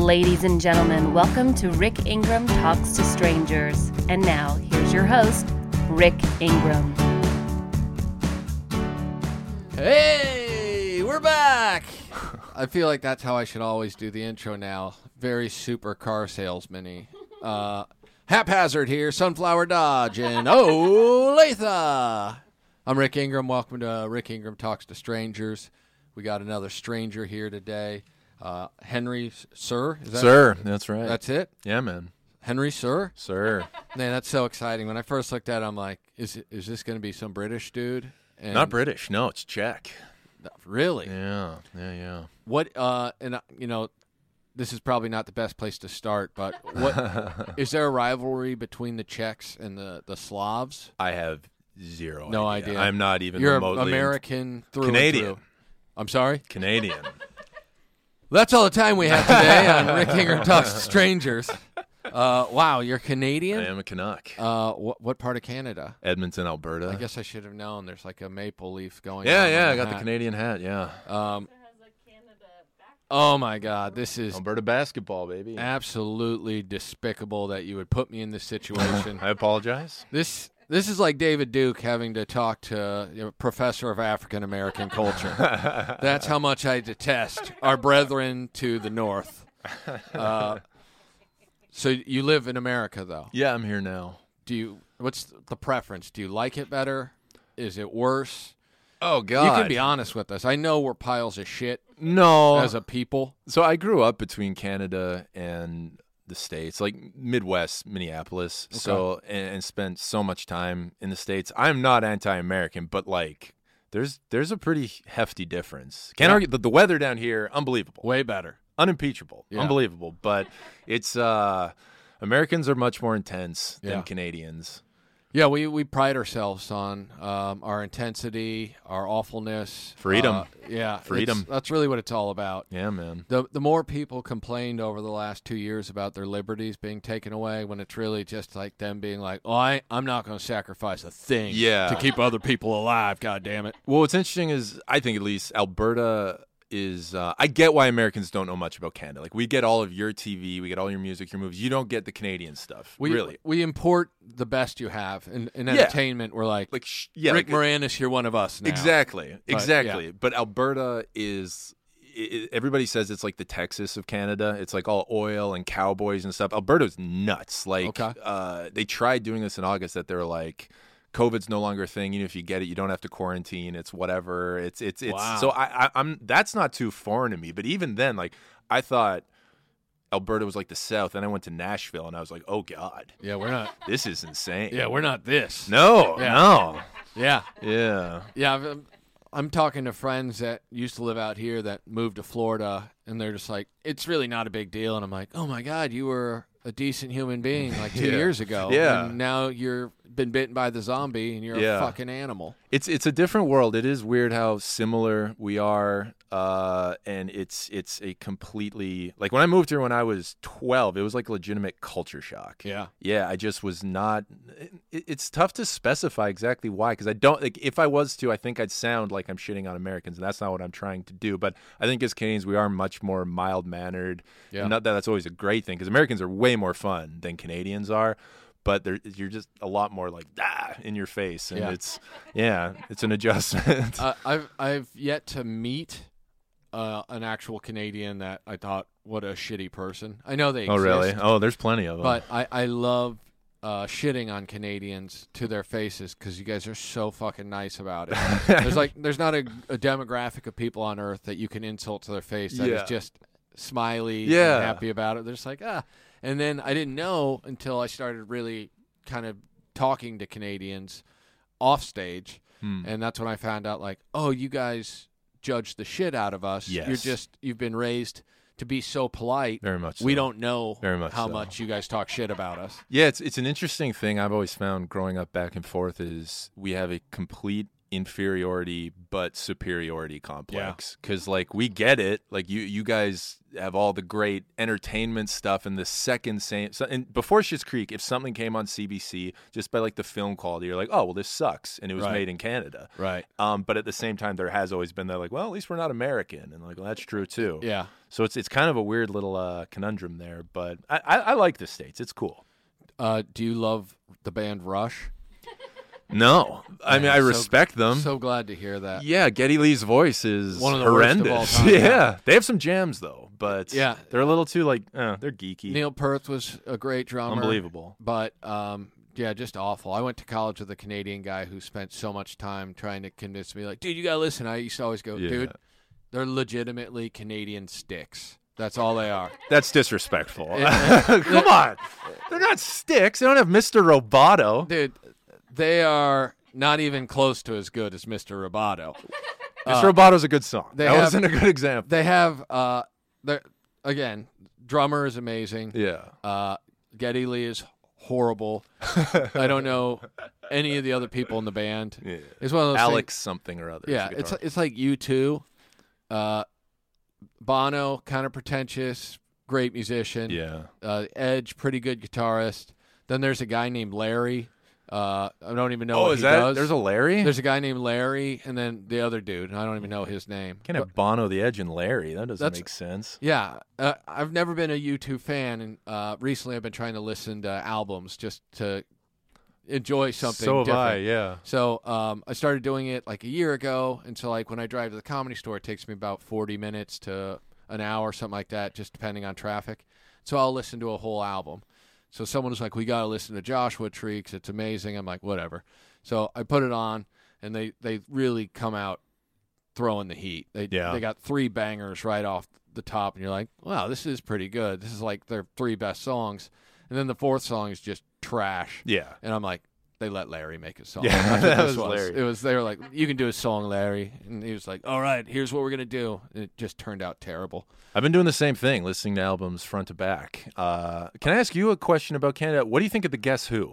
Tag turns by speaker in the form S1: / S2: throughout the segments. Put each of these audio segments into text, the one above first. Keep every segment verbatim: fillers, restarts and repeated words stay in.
S1: Ladies and gentlemen, welcome to Rick Ingram Talks to Strangers. And now, here's your host, Rick Ingram.
S2: Hey, we're back! I feel like that's how I should always do the intro now. Very super car salesman-y. Uh, Haphazard here, Sunflower Dodge, and Olathe! I'm Rick Ingram. Welcome to Rick Ingram Talks to Strangers. We got another stranger here today. Uh, Henry Sir? Is that
S3: Sir, that's right.
S2: That's it?
S3: Yeah, man.
S2: Henry Sir?
S3: Sir.
S2: Man, that's so exciting. When I first looked at it, I'm like, is is this going to be some British dude? And
S3: Not British. No, it's Czech.
S2: Really?
S3: Yeah, yeah, yeah.
S2: What, uh, and, uh, you know, this is probably not the best place to start, but what is there a rivalry between the Czechs and the, the Slavs?
S3: I have zero
S2: No
S3: idea.
S2: idea.
S3: I'm not even
S2: You're
S3: remotely
S2: American through
S3: Canadian.
S2: and through. I'm sorry?
S3: Canadian.
S2: That's all the time we have today on Rick Ingram Talks to Strangers. Uh, wow, you're Canadian?
S3: I am a Canuck.
S2: Uh, what, what part of Canada?
S3: Edmonton, Alberta.
S2: I guess I should have known. There's like a maple leaf going
S3: Yeah,
S2: on
S3: yeah.
S2: on
S3: I got
S2: hat.
S3: the Canadian hat. Yeah.
S2: Um, oh, my God. This is
S3: Alberta basketball, baby.
S2: absolutely despicable that you would put me in this situation.
S3: I apologize.
S2: This this is like David Duke having to talk to you know, a professor of African American culture. That's how much I detest our brethren to the north. Uh, so you live in America, though.
S3: Yeah, I'm here now.
S2: Do you? What's the preference? Do you like it better? Is it worse?
S3: Oh God.
S2: You can be honest with us. I know we're piles of shit
S3: No.
S2: as a people.
S3: So I grew up between Canada and the States, like Midwest, Minneapolis.
S2: Okay.
S3: So and, and spent so much time in the States. I'm not anti-American, but like there's there's a pretty hefty difference. Can't
S2: Yeah.
S3: argue that the weather down here, unbelievable,
S2: Way better.
S3: unimpeachable,
S2: Yeah.
S3: unbelievable. But it's uh, Americans are much more intense than
S2: Yeah.
S3: Canadians.
S2: Yeah, we, we pride ourselves on um, our intensity, our awfulness.
S3: Freedom.
S2: Uh, yeah.
S3: Freedom.
S2: it's- That's really what it's all about.
S3: Yeah, man.
S2: The the more people complained over the last two years about their liberties being taken away, when it's really just like them being like, "Oh, I I'm not going to sacrifice a thing
S3: Yeah.
S2: to keep other people alive." God damn it!
S3: Well, what's interesting is I think at least Alberta is uh, I get why Americans don't know much about Canada. Like we get all of your T V, we get all your music, your movies. You don't get the Canadian stuff.
S2: We
S3: really.
S2: we import the best you have in, in
S3: Yeah.
S2: entertainment. We're like,
S3: Like sh- yeah,
S2: Rick
S3: like,
S2: Moranis, you're one of us now.
S3: exactly,
S2: But,
S3: exactly.
S2: yeah.
S3: But Alberta is. i everybody says it's like the Texas of Canada. It's like all oil and cowboys and stuff. Alberta's nuts. Like
S2: Okay.
S3: uh, they tried doing this in August. That they're like, COVID's no longer a thing. Even if you get it, you don't have to quarantine. It's whatever. It's it's it's.
S2: Wow.
S3: So I, I I'm that's not too foreign to me. But even then, like I thought Alberta was like the South, and I went to Nashville, and I was like, oh God,
S2: Yeah, we're not.
S3: this is insane.
S2: Yeah, we're not this.
S3: No,
S2: Yeah.
S3: no.
S2: Yeah.
S3: Yeah.
S2: Yeah, I'm, I'm talking to friends that used to live out here that moved to Florida, and they're just like, it's really not a big deal. And I'm like, oh my God, you were a decent human being like two
S3: Yeah.
S2: years ago.
S3: Yeah.
S2: And now you're been bitten by the zombie, and you're
S3: Yeah.
S2: a fucking animal.
S3: It's it's a different world. It is weird how similar we are, uh, and it's it's a completely like when I moved here when I was twelve, it was like a legitimate culture shock.
S2: Yeah.
S3: Yeah, I just was not. It, it's tough to specify exactly why, because I don't like. If I was to, I think I'd sound like I'm shitting on Americans, and that's not what I'm trying to do. But I think as Canadians, we are much more mild mannered.
S2: Yeah.
S3: And not that that's always a great thing, because Americans are way more fun than Canadians are. But they're, you're just a lot more like ah in your face, and
S2: Yeah.
S3: it's yeah, it's an adjustment.
S2: Uh, I've I've yet to meet uh, an actual Canadian that I thought, what a shitty person. I know they
S3: oh
S2: exist.
S3: really? Oh, there's plenty of them.
S2: But I, I love uh, shitting on Canadians to their faces because you guys are so fucking nice about it. There's like there's not a, a demographic of people on earth that you can insult to their face that
S3: Yeah.
S2: is just smiley
S3: Yeah.
S2: and happy about it. They're just like, ah. And then I didn't know until I started really kind of talking to Canadians off stage.
S3: Hmm.
S2: And that's when I found out, like, oh, you guys judge the shit out of us.
S3: Yes.
S2: You're just, you've been raised to be so polite.
S3: Very much.
S2: We
S3: so.
S2: don't know
S3: Very much
S2: how
S3: so.
S2: much you guys talk shit about us.
S3: Yeah, it's it's an interesting thing I've always found growing up back and forth is we have a complete inferiority but superiority complex, because like we get it, like you you guys have all the great entertainment stuff, and the second same so, and before Schitt's Creek, if something came on C B C just by like the film quality, you're like, oh well, this sucks, and it was
S2: Right.
S3: made in Canada,
S2: Right.
S3: um but at the same time there has always been that like, well, at least we're not American, and like, well, that's true too.
S2: Yeah.
S3: So it's it's kind of a weird little uh conundrum there, but I I, I like the States. It's cool.
S2: Uh, do you love the band Rush?
S3: No, I mean, I
S2: So-
S3: respect them.
S2: So glad to hear that.
S3: Yeah, Geddy Lee's voice is
S2: One of the worst of
S3: horrendous.
S2: all time,
S3: yeah.
S2: yeah.
S3: They have some jams though, but
S2: Yeah.
S3: they're a little too like uh, they're geeky.
S2: Neil Peart was a great drummer.
S3: Unbelievable.
S2: But um, yeah, just awful. I went to college with a Canadian guy who spent so much time trying to convince me, like, dude, you gotta listen. I used to always go,
S3: Yeah.
S2: dude, they're legitimately Canadian sticks. That's all they are.
S3: That's disrespectful.
S2: Yeah.
S3: Come on, they're not sticks. They don't have Mister Roboto.
S2: Dude, they are not even close to as good as Mister Roboto.
S3: Mister Roboto's a good song.
S2: they
S3: That
S2: have-
S3: wasn't a good example.
S2: They have, uh, they're, again, drummer is amazing.
S3: Yeah.
S2: Uh, Geddy Lee is horrible. I don't know any of the other people in the band.
S3: Yeah.
S2: It's one of those
S3: Alex something or other.
S2: things. Yeah,
S3: is a
S2: it's
S3: guitar.
S2: it's like U two. Uh, Bono, kind of pretentious, great musician.
S3: yeah.
S2: Uh, Edge, pretty good guitarist. Then there's a guy named Larry. Uh, I don't even know
S3: Oh,
S2: what
S3: is
S2: he
S3: that
S2: does.
S3: there's a Larry?
S2: There's a guy named Larry, and then the other dude. I don't even know his name.
S3: Can't have Bono, the Edge, and Larry. That doesn't
S2: That's-
S3: make sense.
S2: Yeah, uh, I've never been a U two fan, and uh, recently I've been trying to listen to albums just to enjoy something
S3: So have
S2: different.
S3: I. Yeah.
S2: So um, I started doing it like a year ago, and so like when I drive to the Comedy Store, it takes me about forty minutes to an hour, something like that, just depending on traffic. So I'll listen to a whole album. So someone was like, "We got to listen to Joshua Tree because it's amazing." I'm like, "Whatever." So I put it on, and they they really come out throwing the heat. They
S3: Yeah.
S2: they got three bangers right off the top, and you're like, "Wow, this is pretty good. This is like their three best songs." And then the fourth song is just trash.
S3: Yeah.
S2: And I'm like, they let Larry make a song.
S3: Yeah,
S2: That's what
S3: that
S2: this
S3: was Larry.
S2: It was they were like, you can do a song, Larry, and he was like, all right, here's what we're gonna do. And it just turned out terrible.
S3: I've been doing the same thing, listening to albums front to back. Uh, can I ask you a question about Canada? What do you think of the Guess Who?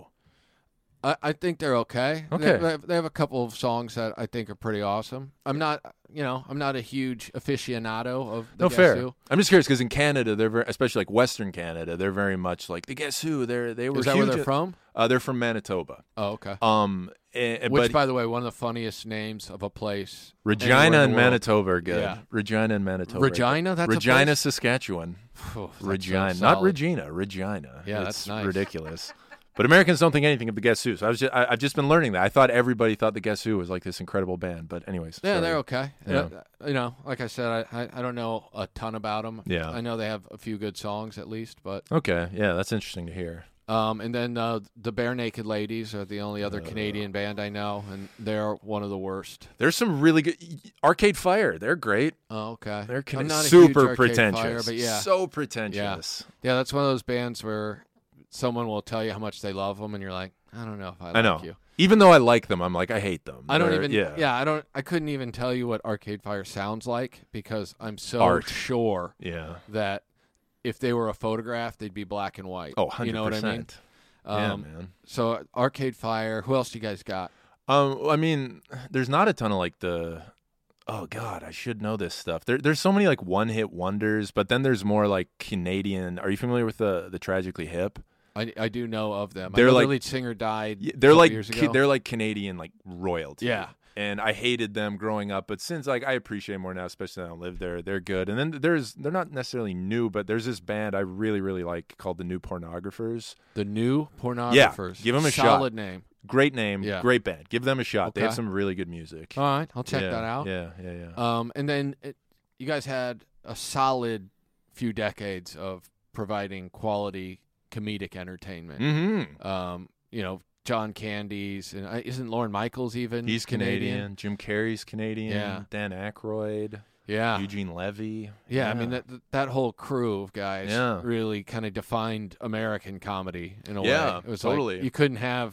S2: I, I think they're okay.
S3: Okay.
S2: They, they have, they have a couple of songs that I think are pretty awesome. I'm not, you know, I'm not a huge aficionado of the
S3: No,
S2: Guess
S3: fair.
S2: Who.
S3: I'm just curious because in Canada, they're very, especially like Western Canada, they're very much like the Guess Who. They're they were
S2: Is that
S3: huge
S2: where they're
S3: at-
S2: from?
S3: Uh, they're from Manitoba.
S2: Oh, okay.
S3: Um, and,
S2: Which,
S3: but
S2: by the way, one of the funniest names of a place.
S3: Regina
S2: anywhere in
S3: and
S2: the world.
S3: Manitoba are good.
S2: Yeah.
S3: Regina and Manitoba. are good.
S2: Regina? That's a
S3: Regina,
S2: place?
S3: Saskatchewan.
S2: Phew, that's so
S3: Regina, not
S2: solid.
S3: Regina. Regina.
S2: Yeah,
S3: it's
S2: that's nice.
S3: ridiculous. But Americans don't think anything of the Guess Who. So I was just, I, I've just been learning that. I thought everybody thought the Guess Who was like this incredible band. But anyways,
S2: Yeah,
S3: sorry.
S2: they're okay.
S3: Yeah.
S2: Uh, You know, like I said, I, I I don't know a ton about them.
S3: Yeah.
S2: I know they have a few good songs at least, but
S3: Okay, yeah, that's interesting to hear.
S2: um, and then uh, the Bare Naked Ladies are the only
S3: Uh.
S2: other Canadian band I know, and they're one of the worst.
S3: There's some really good Arcade Fire. They're great.
S2: Oh, okay.
S3: They're
S2: I'm
S3: Can-
S2: not a
S3: super
S2: huge Arcade
S3: pretentious.
S2: Fire, but yeah,
S3: so pretentious.
S2: yeah, that's one of those bands where someone will tell you how much they love them, and you're like, I don't know if I,
S3: I
S2: like
S3: know.
S2: you.
S3: Even though I like them, I'm like I hate them.
S2: I don't
S3: They're-
S2: even.
S3: Yeah.
S2: Yeah. I don't. I couldn't even tell you what Arcade Fire sounds like because I'm so
S3: Art.
S2: sure
S3: Yeah.
S2: that if they were a photograph, they'd be black and white.
S3: Oh, one hundred
S2: You know what I mean?
S3: percent.
S2: Um,
S3: yeah, man.
S2: So Arcade Fire. Who else do you guys got?
S3: Um, I mean, there's not a ton of like the. Oh God, I should know this stuff. There, there's so many like one-hit wonders, but then there's more like Canadian. Are you familiar with the the Tragically Hip?
S2: I, I do know of them.
S3: They're
S2: I know
S3: like-
S2: the lead singer died.
S3: Yeah,
S2: a
S3: they're
S2: couple
S3: like
S2: years
S3: ca-
S2: ago.
S3: they're like Canadian like royalty.
S2: Yeah.
S3: And I hated them growing up, but since like I appreciate more now, especially I don't live there, they're good. And then there's they're not necessarily new, but there's this band I really really like called the New Pornographers.
S2: the new pornographers.
S3: give 'em a shot.
S2: Solid name.
S3: Great name,
S2: Yeah.
S3: great band. Give them a shot. They have
S2: Okay.
S3: some really good music.
S2: All right, I'll check
S3: yeah,
S2: that out.
S3: Yeah, yeah, yeah.
S2: Um, and then it, you guys had a solid few decades of providing quality comedic entertainment.
S3: Mm-hmm.
S2: Um, you know, John Candy's and uh, isn't Lorne Michaels even?
S3: He's Canadian. Jim Carrey's Canadian.
S2: Yeah.
S3: Dan Aykroyd.
S2: Yeah.
S3: Eugene Levy.
S2: Yeah, I mean that that whole crew of guys
S3: Yeah.
S2: really kind of defined American comedy in a
S3: Yeah,
S2: way. It was
S3: totally.
S2: like you couldn't have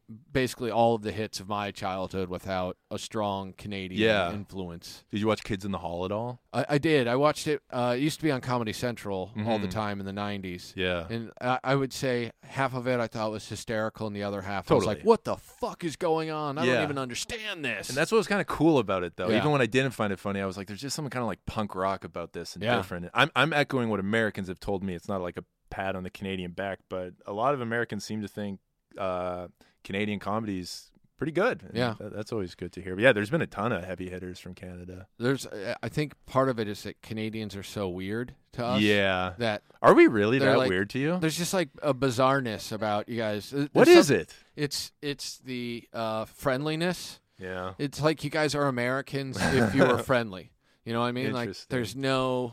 S2: basically all of the hits of my childhood without a strong Canadian
S3: Yeah.
S2: influence.
S3: Did you watch Kids in the Hall at all?
S2: I, I did. I watched it. Uh, it used to be on Comedy Central all the
S3: Mhm.
S2: time in the nineties.
S3: Yeah.
S2: And I, I would say half of it I thought was hysterical, and the other half I was
S3: Totally.
S2: like, what the fuck is going on? I
S3: Yeah.
S2: don't even understand this.
S3: And that's what was kind of cool about it, though.
S2: Yeah.
S3: Even when I didn't find it funny, I was like, "There's just something kind of like punk rock about this and
S2: Yeah.
S3: different." I'm I'm echoing what Americans have told me. It's not like a pat on the Canadian back, but a lot of Americans seem to think uh, Canadian comedy's pretty good. And
S2: Yeah.
S3: that- that's always good to hear. But yeah, there's been a ton of heavy hitters from Canada.
S2: There's, uh, I think part of it is that Canadians are so weird to us.
S3: Yeah,
S2: That
S3: are we really
S2: They're
S3: that
S2: like-
S3: weird to you?
S2: there's just like a bizarreness about you guys. There's
S3: What is
S2: some-
S3: it?
S2: It's it's the uh, friendliness.
S3: Yeah,
S2: It's like you guys are Americans if you were friendly. You know what I mean? Like
S3: Interesting.
S2: there's no.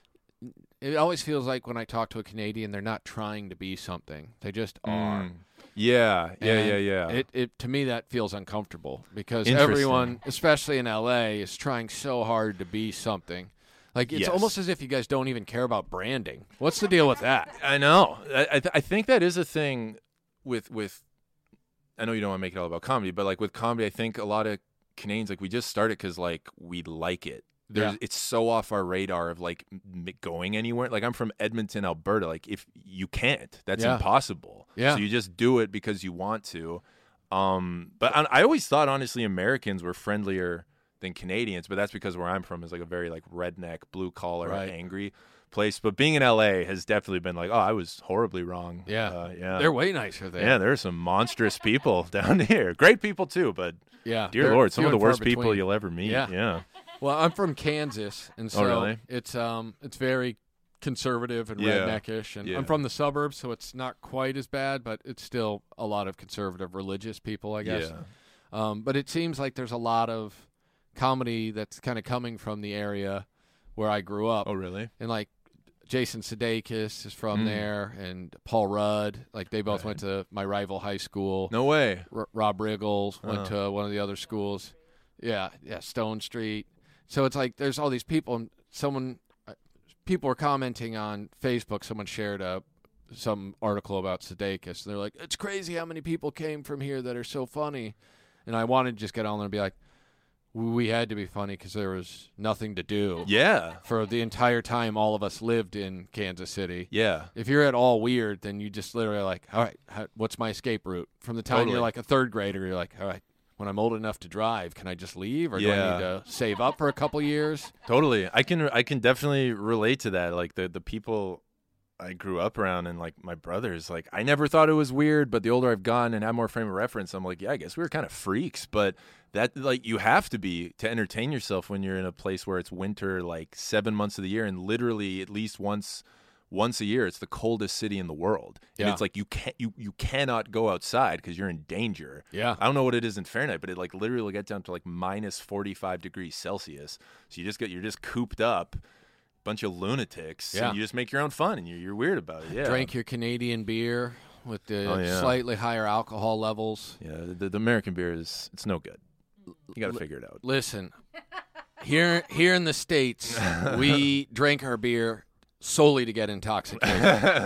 S2: It always feels like when I talk to a Canadian, they're not trying to be something. They just are.
S3: Mm. yeah, yeah,
S2: And
S3: yeah, yeah.
S2: It, it to me that feels uncomfortable because
S3: Interesting.
S2: everyone, especially in L A, is trying so hard to be something. Like it's
S3: Yes.
S2: almost as if you guys don't even care about branding. What's the deal with that?
S3: I know. I I, th- I think that is a thing with with. I know you don't want to make it all about comedy, but like with comedy, I think a lot of Canadians like we just started because like we like it. There's,
S2: Yeah.
S3: It's so off our radar of like m- going anywhere. Like I'm from Edmonton, Alberta. Like if you can't, that's
S2: Yeah.
S3: impossible.
S2: Yeah.
S3: So you just do it because you want to. Um, but I, I always thought honestly Americans were friendlier than Canadians, but that's because where I'm from is like a very like redneck, blue collar,
S2: Right.
S3: angry place. But being in L A has definitely been like, oh, I was horribly wrong.
S2: Yeah.
S3: uh, yeah.
S2: They're way nicer there.
S3: yeah, there are some monstrous people down here. Great people too, but
S2: yeah.
S3: dear
S2: they're
S3: Lord, some
S2: few
S3: of the
S2: and far
S3: worst people
S2: between.
S3: you'll ever meet.
S2: Yeah.
S3: yeah.
S2: Well, I'm from Kansas, and so
S3: Oh, really?
S2: it's um it's very conservative and
S3: Yeah.
S2: redneckish. And
S3: Yeah.
S2: I'm from the suburbs, so it's not quite as bad, but it's still a lot of conservative religious people, I guess.
S3: Yeah.
S2: Um, but it seems like there's a lot of comedy that's kind of coming from the area where I grew up,
S3: Oh, really?
S2: and like Jason Sudeikis is from
S3: Mm.
S2: there, and Paul Rudd. Like they both
S3: Right.
S2: went to my rival high school.
S3: No way.
S2: R- Rob Riggles went
S3: Uh-huh.
S2: to one of the other schools. Yeah, yeah, Stone Street. So it's like there's all these people, and someone, uh, people were commenting on Facebook. Someone shared a some article about Sudeikis. They're like, "It's crazy how many people came from here that are so funny," and I wanted to just get on there and be like, "We had to be funny because there was nothing to do."
S3: Yeah.
S2: For the entire time all of us lived in Kansas City.
S3: Yeah.
S2: If you're at all weird, then you just literally are like, all right, how, what's my escape route? From the time
S3: Totally.
S2: you're like a third grader, you're like, all right, when I'm old enough to drive, can I just leave, or do I
S3: Yeah.
S2: need to save up for a couple years?
S3: Totally. I can I can definitely relate to that. Like the the people I grew up around and like my brothers, like I never thought it was weird, but the older I've gone and have more frame of reference, I'm like, yeah, I guess we were kind of freaks, but that like you have to be to entertain yourself when you're in a place where it's winter like seven months of the year and literally at least once once a year it's the coldest city in the world. And
S2: Yeah.
S3: it's like you can't you you cannot go outside because you're in danger.
S2: Yeah.
S3: I don't know what it is in Fahrenheit, but it like literally will get down to like minus forty-five degrees Celsius. So you just get you're just cooped up, bunch of lunatics.
S2: Yeah.
S3: And you just make your own fun, and you're you're weird about it. Yeah.
S2: Drank your Canadian beer with the
S3: Oh, yeah.
S2: slightly higher alcohol levels.
S3: Yeah. The, the American beer is it's no good. You got to figure it out.
S2: Listen, here here in the States, we drank our beer solely to get intoxicated.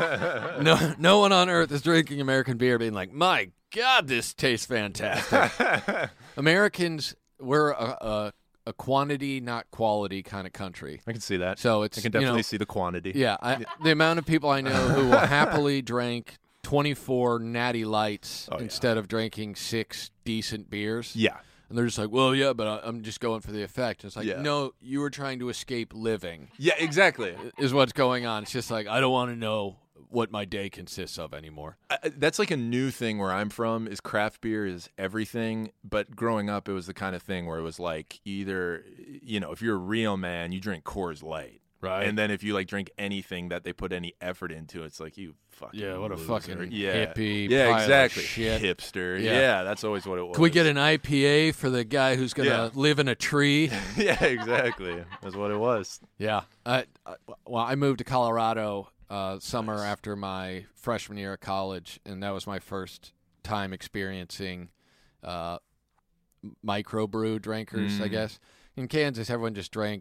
S2: no, no one on earth is drinking American beer being like, my God, this tastes fantastic. Americans, we're a, a, a quantity, not quality kind of country.
S3: I can see that.
S2: So it's,
S3: I can
S2: you
S3: definitely
S2: know,
S3: see the quantity.
S2: Yeah, I, the amount of people I know who will happily drink twenty-four Natty Lights
S3: Oh, yeah.
S2: instead of drinking six decent beers.
S3: Yeah.
S2: And they're just like, well, yeah, but I- I'm just going for the effect. It's like,
S3: Yeah.
S2: no, you were trying to escape living
S3: Yeah. Exactly.
S2: is what's going on. It's just like, I don't want to know what my day consists of anymore.
S3: I, I- that's like a new thing where I'm from is craft beer is everything. But growing up, it was the kind of thing where it was like either, you know, if you're a real man, you drink Coors Light.
S2: Right.
S3: And then if you like drink anything that they put any effort into, it's like you fucking
S2: Yeah, what a
S3: loser.
S2: fucking
S3: yeah.
S2: hippie
S3: Yeah,
S2: pile of
S3: exactly.
S2: shit.
S3: Hipster.
S2: Yeah.
S3: Yeah. that's always what it was.
S2: Can we get an I P A for the guy who's going to
S3: Yeah.
S2: live in a tree?
S3: yeah, exactly. That's what it was.
S2: Yeah. I, I, well, I moved to Colorado uh, summer after my freshman year of college, and that was my first time experiencing uh, microbrew drinkers, I
S3: Mm.
S2: guess. In Kansas, everyone just drank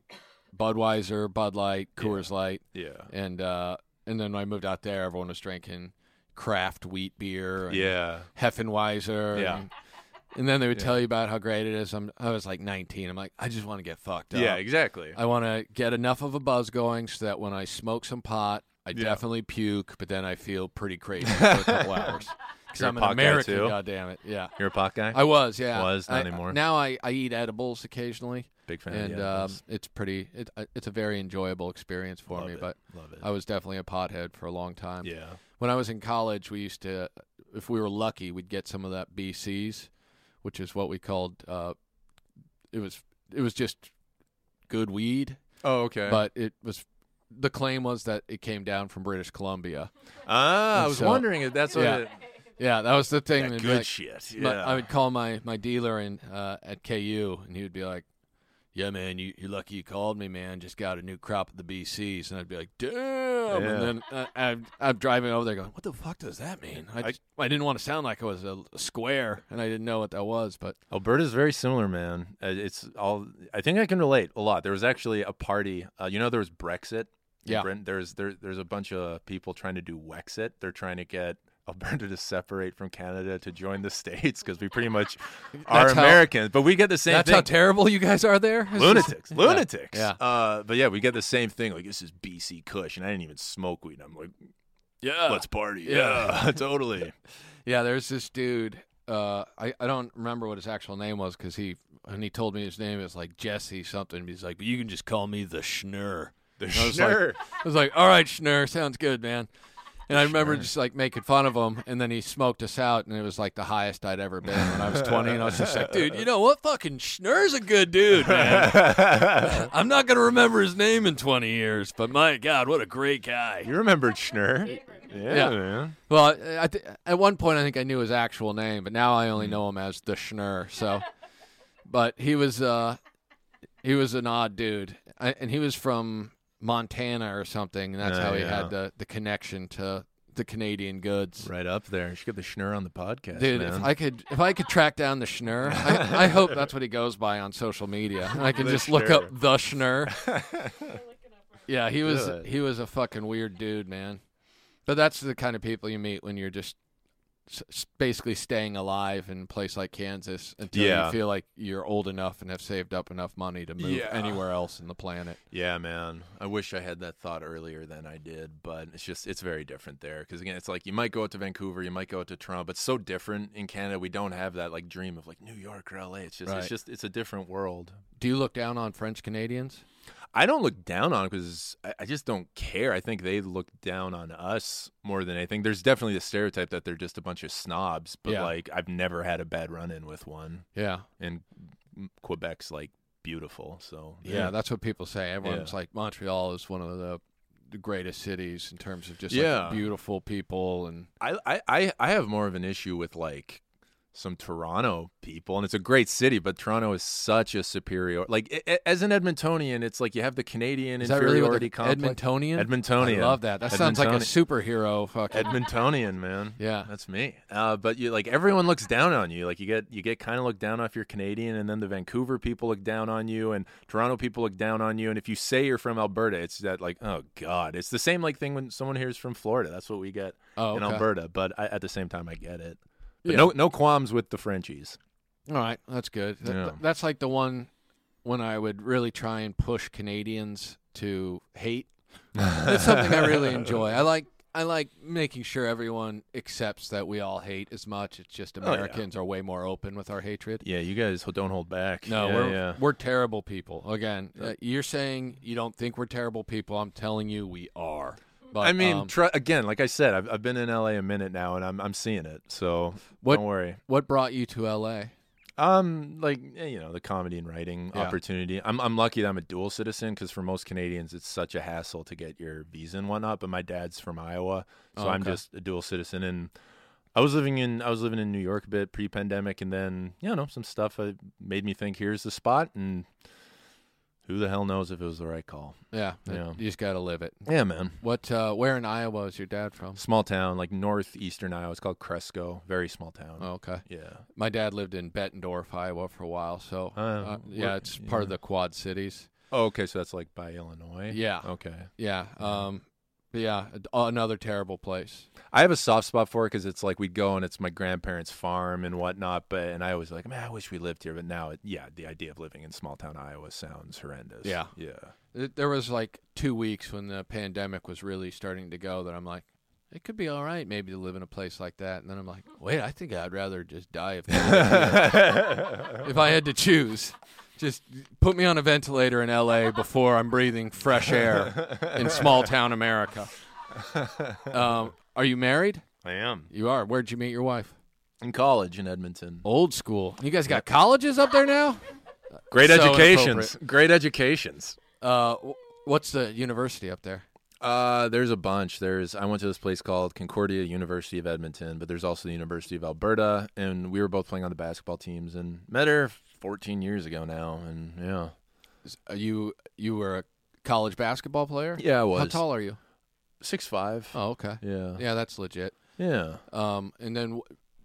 S2: Budweiser, Bud Light, Coors Light,
S3: Yeah.
S2: and uh, and then when I moved out there, everyone was drinking craft wheat beer. And
S3: Yeah.
S2: Heffenweiser.
S3: Yeah.
S2: And, and then they would
S3: Yeah.
S2: tell you about how great it is. I'm, I was like nineteen. I'm like, I just want to get fucked up.
S3: Yeah, exactly.
S2: I want to get enough of a buzz going so that when I smoke some pot, I
S3: Yeah.
S2: definitely puke, but then I feel pretty crazy for a couple hours. Because
S3: You're
S2: I'm
S3: a
S2: an
S3: pot guy,
S2: American,
S3: too?
S2: goddammit. Yeah.
S3: You're a pot guy?
S2: I was, yeah.
S3: Was, not
S2: I-
S3: anymore.
S2: Now I, I eat edibles occasionally,
S3: Big fan.
S2: and
S3: yeah,
S2: um, it's pretty. It, uh, it's a very enjoyable experience for
S3: Love
S2: me.
S3: it.
S2: But
S3: Love it.
S2: I was definitely a pothead for a long time.
S3: yeah.
S2: When I was in college, we used to, if we were lucky, we'd get some of that B C's, which is what we called. Uh, it was it was just good weed,
S3: Oh, okay.
S2: but it was. The claim was that it came down from British Columbia.
S3: ah, I
S2: and
S3: was
S2: so-
S3: wondering if that's what
S2: Yeah.
S3: it,
S2: Yeah, that was the thing.
S3: that
S2: They'd be
S3: good
S2: like-
S3: shit. Yeah.
S2: But I would call my, my dealer in uh, at K U, and he would be like, "Yeah, man, you, you're lucky you called me, man. Just got a new crop of the B Cs." And I'd be like, "Damn!"
S3: Yeah.
S2: And then uh, I'm, I'm driving over there going, "What the fuck does that mean?" I,
S3: I-
S2: just- I didn't want to sound like I was a, a square, and I didn't know what that was. But
S3: Alberta's very similar, man. Uh, It's all. I think I can relate a lot. There was actually a party. Uh, you know, there was Brexit. in
S2: Yeah.
S3: Britain. There's there there's a bunch of people trying to do Wexit. They're trying to get Alberta to separate from Canada to join the states because we pretty much are
S2: That's how-
S3: Americans. But we get the same
S2: that's
S3: thing.
S2: how terrible you guys are there. It's just-
S3: lunatics,
S2: Yeah.
S3: lunatics.
S2: Yeah.
S3: Uh, but yeah, we get the same thing. Like this is B C Kush, and I didn't even smoke weed. I'm like,
S2: Yeah.
S3: let's party.
S2: Yeah.
S3: Yeah, totally.
S2: Yeah, there's this dude. Uh, I, I don't remember what his actual name was because he when he told me his name, it was like Jesse something. He's like, but you can just call me the Schnurr.
S3: The
S2: I was like-
S3: Schnurr.
S2: I was like, all right, Schnurr, sounds good, man. And I remember
S3: Schnurr.
S2: just like making fun of him, and then he smoked us out, and it was like the highest I'd ever been when I was twenty. And I was just like, dude, you know what? Fucking Schnurr's a good dude, man. I'm not gonna remember his name in twenty years, but my God, what a great guy.
S3: You remembered Schnurr? Yeah,
S2: Yeah.
S3: man.
S2: Well, I th- at one point I think I knew his actual name, but now I only know him as the Schnurr. So, but he was uh, he was an odd dude, I, and he was from Montana or something, and that's
S3: Uh,
S2: how he
S3: yeah.
S2: had the, the connection to the Canadian goods.
S3: Right up there. You should get the Schnurr on the podcast,
S2: Dude,
S3: man.
S2: if I could, if I could track down the Schnurr, I, I hope that's what he goes by on social media. And I can
S3: The
S2: just look
S3: Schnurr.
S2: up the Schnurr. Yeah, he was
S3: Good.
S2: he was a fucking weird dude, man. But that's the kind of people you meet when you're just s- s- basically staying alive in a place like Kansas until
S3: Yeah.
S2: you feel like you're old enough and have saved up enough money to move
S3: Yeah.
S2: anywhere else in the planet.
S3: Yeah, man. I wish I had that thought earlier than I did, but it's just it's very different there. Because again, it's like you might go out to Vancouver, you might go out to Toronto, but it's so different in Canada. We don't have that like dream of like New York or L A. It's just
S2: Right.
S3: it's just it's a different world.
S2: Do you look down on French Canadians?
S3: I don't look down on because I, I just don't care. I think they look down on us more than anything. There's definitely the stereotype that they're just a bunch of snobs, but
S2: Yeah.
S3: like I've never had a bad run in with one.
S2: Yeah.
S3: And Quebec's like beautiful, so
S2: Yeah, that's what people say. Everyone's
S3: Yeah.
S2: like, Montreal is one of the, the greatest cities in terms of just
S3: Yeah.
S2: like beautiful people. And
S3: I, I, I I have more of an issue with like some Toronto people, and it's a great city, but Toronto is such a superior. Like i- i- as an Edmontonian, it's like you have the Canadian
S2: is that really what
S3: inferiority
S2: the
S3: complex.
S2: Edmontonian?
S3: Edmontonian.
S2: I love that. That sounds like a superhero. Fucking
S3: Edmontonian, man.
S2: yeah.
S3: That's me. Uh, but you like everyone looks down on you. Like you get you get kind of looked down off you're Canadian, and then the Vancouver people look down on you, and Toronto people look down on you. And if you say you're from Alberta, it's that like, oh god, it's the same like thing when someone hears from Florida. That's what we get
S2: Oh,
S3: in
S2: okay.
S3: Alberta. But I, at the same time, I get it. But
S2: Yeah.
S3: no no qualms with the Frenchies.
S2: All right, that's good. Th-
S3: Yeah.
S2: That's like the one when I would really try and push Canadians to hate. It's something I really enjoy. I like I like making sure everyone accepts that we all hate as much. It's just
S3: Oh, yeah.
S2: Americans are way more open with our hatred.
S3: Yeah, you guys don't hold back.
S2: No,
S3: yeah,
S2: we're
S3: yeah.
S2: we're terrible people. Again, uh, you're saying you don't think we're terrible people. I'm telling you, we are. But,
S3: I mean,
S2: um,
S3: tr- again, like I said, I've I've been in L A a minute now, and I'm I'm seeing it. So
S2: What-
S3: don't worry.
S2: what brought you to L A?
S3: Um, like eh, you know, the comedy and writing
S2: Yeah.
S3: opportunity. I'm I'm lucky that I'm a dual citizen because for most Canadians, it's such a hassle to get your visa and whatnot. But my dad's from Iowa, so
S2: Oh,
S3: I'm
S2: okay.
S3: just a dual citizen. And I was living in I was living in New York a bit pre-pandemic, and then you know some stuff uh, made me think here's the spot, and who the hell knows if it was the right call.
S2: Yeah,
S3: Yeah.
S2: you just got to live it.
S3: Yeah, man.
S2: What? Uh, where in Iowa is your dad from?
S3: Small town, like northeastern Iowa. It's called Cresco. Very small town.
S2: Oh, okay.
S3: Yeah.
S2: My dad lived in Bettendorf, Iowa, for a while. So,
S3: Uh,
S2: uh, yeah,
S3: where-
S2: it's part of
S3: yeah.
S2: the Quad Cities.
S3: Oh, okay. So that's like by Illinois.
S2: Yeah.
S3: Okay.
S2: Yeah. Um, But yeah, another terrible place.
S3: I have a soft spot for it because it's like we'd go and it's my grandparents' farm and whatnot. But and I always like, man, I wish we lived here. But now, it, yeah, the idea of living in small town Iowa sounds horrendous.
S2: Yeah,
S3: yeah.
S2: There was like two weeks when the pandemic was really starting to go that I'm like, it could be all right maybe to live in a place like that. And then I'm like, wait, I think I'd rather just die if if I had to choose. Just put me on a ventilator in L A before I'm breathing fresh air in small town America. Um, are you married?
S3: I am.
S2: You are. Where'd you meet your wife?
S3: In college in Edmonton.
S2: Old school. You guys got colleges up there now?
S3: Great
S2: So
S3: educations. Great educations.
S2: Uh, what's the university up there?
S3: Uh, there's a bunch. There's I went to this place called Concordia University of Edmonton, but there's also the University of Alberta, and we were both playing on the basketball teams and met her fourteen years ago now, and yeah.
S2: Are you you were a college basketball player?
S3: Yeah, I was.
S2: How tall are you?
S3: six five.
S2: Oh, okay.
S3: Yeah.
S2: Yeah, that's legit.
S3: Yeah.
S2: Um, and then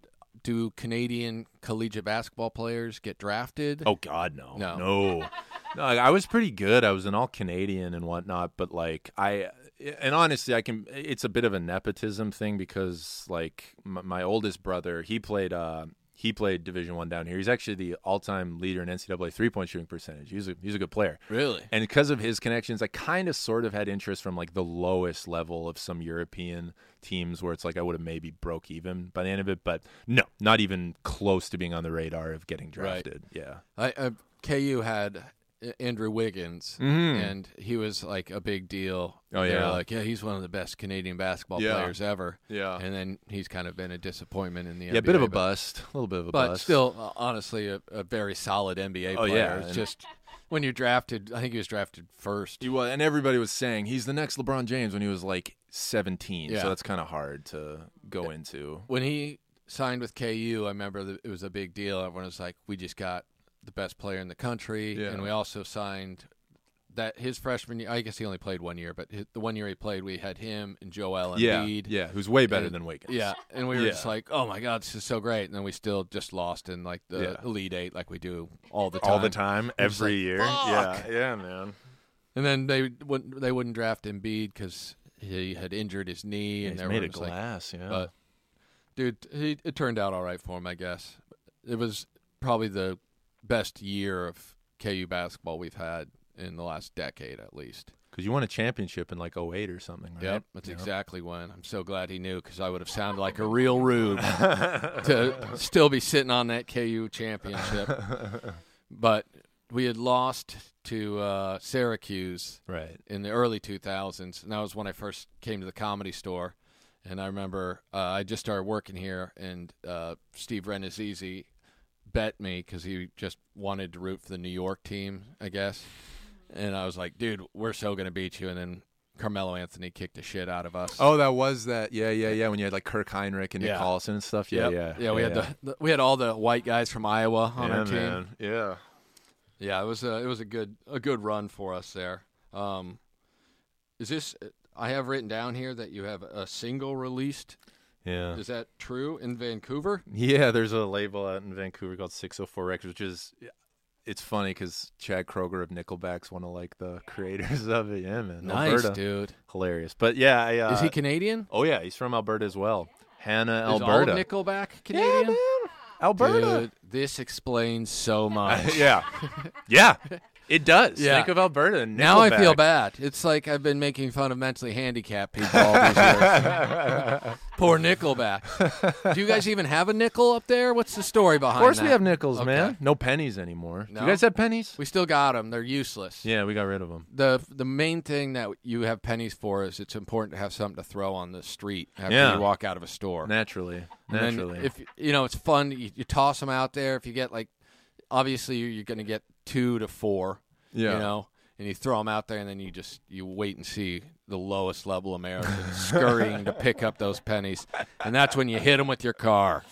S2: do Canadian collegiate basketball players get drafted?
S3: Oh God, no.
S2: No.
S3: No. No, I was pretty good. I was an all Canadian and whatnot, but like I and honestly, I can. It's a bit of a nepotism thing because like my, my oldest brother, he played. Uh, he played Division One down here. He's actually the all-time leader in N C double A three-point shooting percentage. He's a he's a good player.
S2: Really?
S3: And because of his connections, I kind of sort of had interest from like the lowest level of some European teams where it's like I would have maybe broke even by the end of it, but no, not even close to being on the radar of getting drafted.
S2: Right.
S3: Yeah.
S2: I, I K U had Andrew Wiggins,
S3: mm-hmm.
S2: and he was like a big deal.
S3: Oh,
S2: they
S3: yeah.
S2: were like, yeah, he's one of the best Canadian basketball
S3: Yeah.
S2: players ever.
S3: Yeah.
S2: And then he's kind of been a disappointment in the
S3: Yeah,
S2: N B A.
S3: a bit of a
S2: but,
S3: bust. A little bit of a
S2: but
S3: bust.
S2: still, uh, honestly, a, a very solid N B A
S3: Oh,
S2: player.
S3: yeah,
S2: It's
S3: and-
S2: just when you're drafted, I think he was drafted first.
S3: He was, and everybody was saying he's the next LeBron James when he was like seventeen.
S2: Yeah.
S3: So that's kind of hard to go into.
S2: When he signed with K U, I remember that it was a big deal. Everyone was like, we just got the best player in the country.
S3: Yeah.
S2: And we also signed that his freshman year. I guess he only played one year, but his, the one year he played, we had him and Joel Embiid.
S3: Yeah, yeah, who's way better
S2: And-
S3: than Wiggins.
S2: Yeah, and we were
S3: Yeah.
S2: just like, oh my God, this is so great. And then we still just lost in like the
S3: Yeah.
S2: Elite Eight like we do all the time.
S3: all the time,
S2: We're just
S3: every
S2: like,
S3: year.
S2: "Fuck."
S3: Yeah, yeah, man.
S2: And then they wouldn't they wouldn't draft Embiid because he had injured his knee, and
S3: He's
S2: everyone
S3: made of
S2: was like,
S3: glass. yeah,
S2: but dude, he, it turned out all right for him, I guess. It was probably the best year of K U basketball we've had in the last decade, at least.
S3: because you won a championship in like oh eight or something, right?
S2: Yep, that's
S3: Yep.
S2: exactly when. I'm so glad he knew because I would have sounded like a real rube to still be sitting on that K U championship. But we had lost to uh, Syracuse
S3: Right.
S2: in the early two thousands, and that was when I first came to the Comedy Store. And I remember uh, I just started working here, and uh, Steve Renazizi bet me because he just wanted to root for the New York team, I guess. And I was like, dude, we're so going to beat you. And then Carmelo Anthony kicked the shit out of us.
S3: Oh, that was that. Yeah, yeah, yeah. When you had like Kirk Heinrich and Nick
S2: Yeah.
S3: Collison and stuff. Yeah,
S2: Yep.
S3: yeah,
S2: Yeah, we had the, the we had all the white guys from Iowa on
S3: yeah,
S2: our team.
S3: man. Yeah.
S2: Yeah, it was a it was a good a good run for us there. Um, is this? I have written down here that you have a single released.
S3: Yeah.
S2: Is that true in Vancouver?
S3: Yeah, there's a label out in Vancouver called six oh four Records, which is, it's funny because Chad Kroger of Nickelback's one of like the creators of it. Yeah, man.
S2: Nice,
S3: Alberta.
S2: dude.
S3: Hilarious. But yeah, I, uh,
S2: Is he Canadian?
S3: Oh yeah, he's from Alberta as well. Hannah,
S2: Is
S3: Alberta.
S2: all of Nickelback Canadian?
S3: Yeah, man. Alberta.
S2: Dude, this explains so much.
S3: yeah, yeah, it does.
S2: Yeah.
S3: Think of Alberta. And
S2: Now I feel
S3: Nickelback.
S2: bad. It's like I've been making fun of mentally handicapped people all these years. Poor Nickelback. Do you guys even have a nickel up there? What's the story behind
S3: Of course,
S2: that?
S3: we have nickels,
S2: Okay.
S3: man. No pennies anymore.
S2: No?
S3: Do you guys have pennies?
S2: We still got them. They're useless.
S3: Yeah, we got rid of them.
S2: The the main thing that you have pennies for is it's important to have something to throw on the street after
S3: Yeah.
S2: you walk out of a store.
S3: Naturally,
S2: And then
S3: naturally.
S2: if you know, it's fun. You, you toss them out there. If you get like, obviously you're, you're going to get two to four.
S3: Yeah.
S2: You know, and you throw them out there, and then you just you wait and see the lowest level Americans scurrying to pick up those pennies, and that's when you hit them with your car.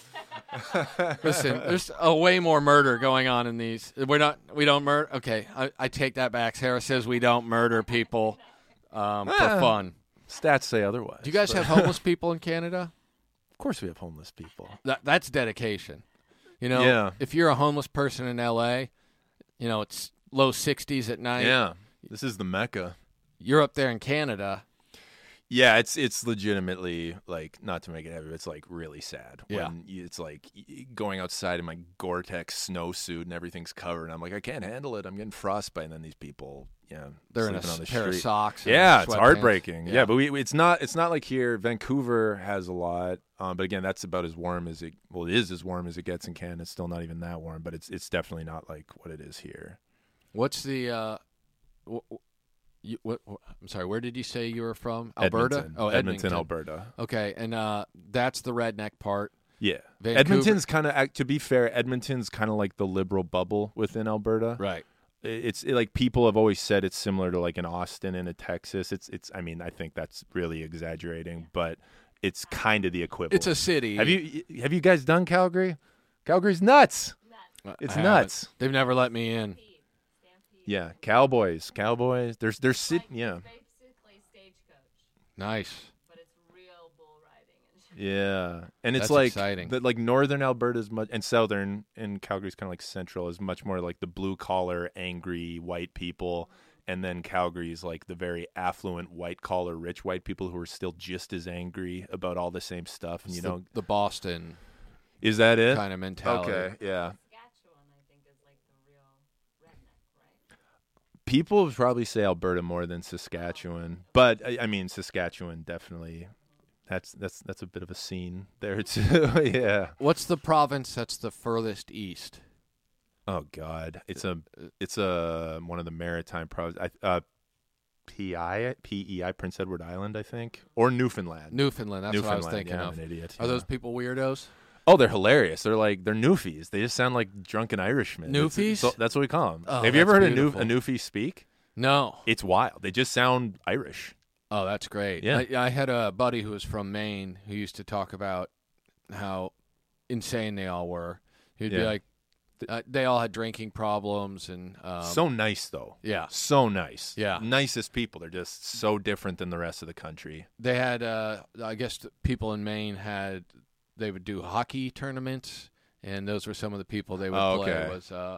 S2: Listen, there's a way more murder going on in these. We're not. We don't murder. Okay, I, I take that back. Sarah says we don't murder people um, for
S3: Ah.
S2: fun.
S3: Stats say otherwise.
S2: Do you guys
S3: but-
S2: have homeless people in Canada?
S3: Of course, we have homeless people.
S2: That that's dedication. You know,
S3: Yeah.
S2: if you're a homeless person in L A, you know it's low sixties at night.
S3: Yeah, this is the mecca.
S2: You're up there in Canada.
S3: Yeah, it's it's legitimately like, not to make it heavy, but it's like really sad.
S2: Yeah.
S3: When you, it's like y- going outside in my Gore-Tex snowsuit and everything's covered. And I'm like, I can't handle it. I'm getting frostbite. And then these people, yeah,
S2: They're in a
S3: sleeping on the
S2: pair of
S3: street.
S2: socks. And
S3: Yeah, it's
S2: sweatpants.
S3: heartbreaking. Yeah,
S2: Yeah.
S3: but we, we- it's not it's not like here. Vancouver has a lot, um, but again, that's about as warm as it. Well, it is as warm as it gets in Canada. It's still not even that warm, but it's it's definitely not like what it is here.
S2: What's the? Uh, wh- wh- you, what, wh- I'm sorry. Where did you say you were from? Alberta.
S3: Edmonton.
S2: Oh,
S3: Edmonton, Alberta.
S2: Okay, and uh, that's the redneck part.
S3: Yeah,
S2: Vancouver-
S3: Edmonton's kind of. To be fair, Edmonton's kind of like the liberal bubble within Alberta.
S2: Right.
S3: It's it, like people have always said it's similar to like an Austin and a Texas. It's it's. I mean, I think that's really exaggerating, but it's kind of the equivalent.
S2: It's a city.
S3: Have you have you guys done Calgary? Calgary's nuts.
S2: Uh,
S3: It's
S2: I haven't.
S3: nuts.
S2: They've never let me in.
S3: Yeah, Cowboys, Cowboys. There's there's sit. Yeah,
S4: Basically stagecoach,
S2: Nice.
S4: but it's real bull riding and shit.
S3: yeah, and it's
S2: That's
S3: like
S2: exciting.
S3: the, like northern Alberta is much, and southern, and Calgary's kind of like central is much more like the blue collar, angry white people, and then Calgary's like the very affluent white collar, rich white people who are still just as angry about all the same stuff. And
S2: It's
S3: you
S2: the,
S3: know,
S2: the Boston
S3: is that it?
S2: kind of mentality.
S3: Okay, yeah.
S4: Saskatchewan, I think, is like the real redneck, right?
S3: People would probably say Alberta more than Saskatchewan, but I, I mean Saskatchewan definitely. That's that's that's a bit of a scene there too. Yeah.
S2: What's the province that's the furthest east?
S3: Oh God, it's a it's a one of the maritime provinces. Uh, P I P E I Prince Edward Island, I think, or Newfoundland.
S2: Newfoundland. That's what I was
S3: Newfoundland,
S2: thinking
S3: yeah,
S2: of.
S3: I'm an idiot.
S2: Are
S3: yeah.
S2: those people weirdos?
S3: Oh, they're hilarious. They're like they're Newfies. They just sound like drunken Irishmen. That's-
S2: Newfies?
S3: So that's what we call them.
S2: Oh,
S3: Have you ever heard
S2: that's
S3: a, new,
S2: beautiful.
S3: a Newfie speak?
S2: No.
S3: It's wild. They just sound Irish.
S2: Oh, that's great.
S3: Yeah.
S2: I, I had a buddy who was from Maine who used to talk about how insane they all were. He'd be
S3: Yeah.
S2: like, uh, they all had drinking problems and um,
S3: so nice though.
S2: yeah,
S3: So nice.
S2: Yeah.
S3: Nicest people. They're just so different than the rest of the country.
S2: they had. Uh, I guess the people in Maine had. They would do hockey tournaments, and those were some of the people they would
S3: Oh,
S2: play.
S3: okay.
S2: Was uh,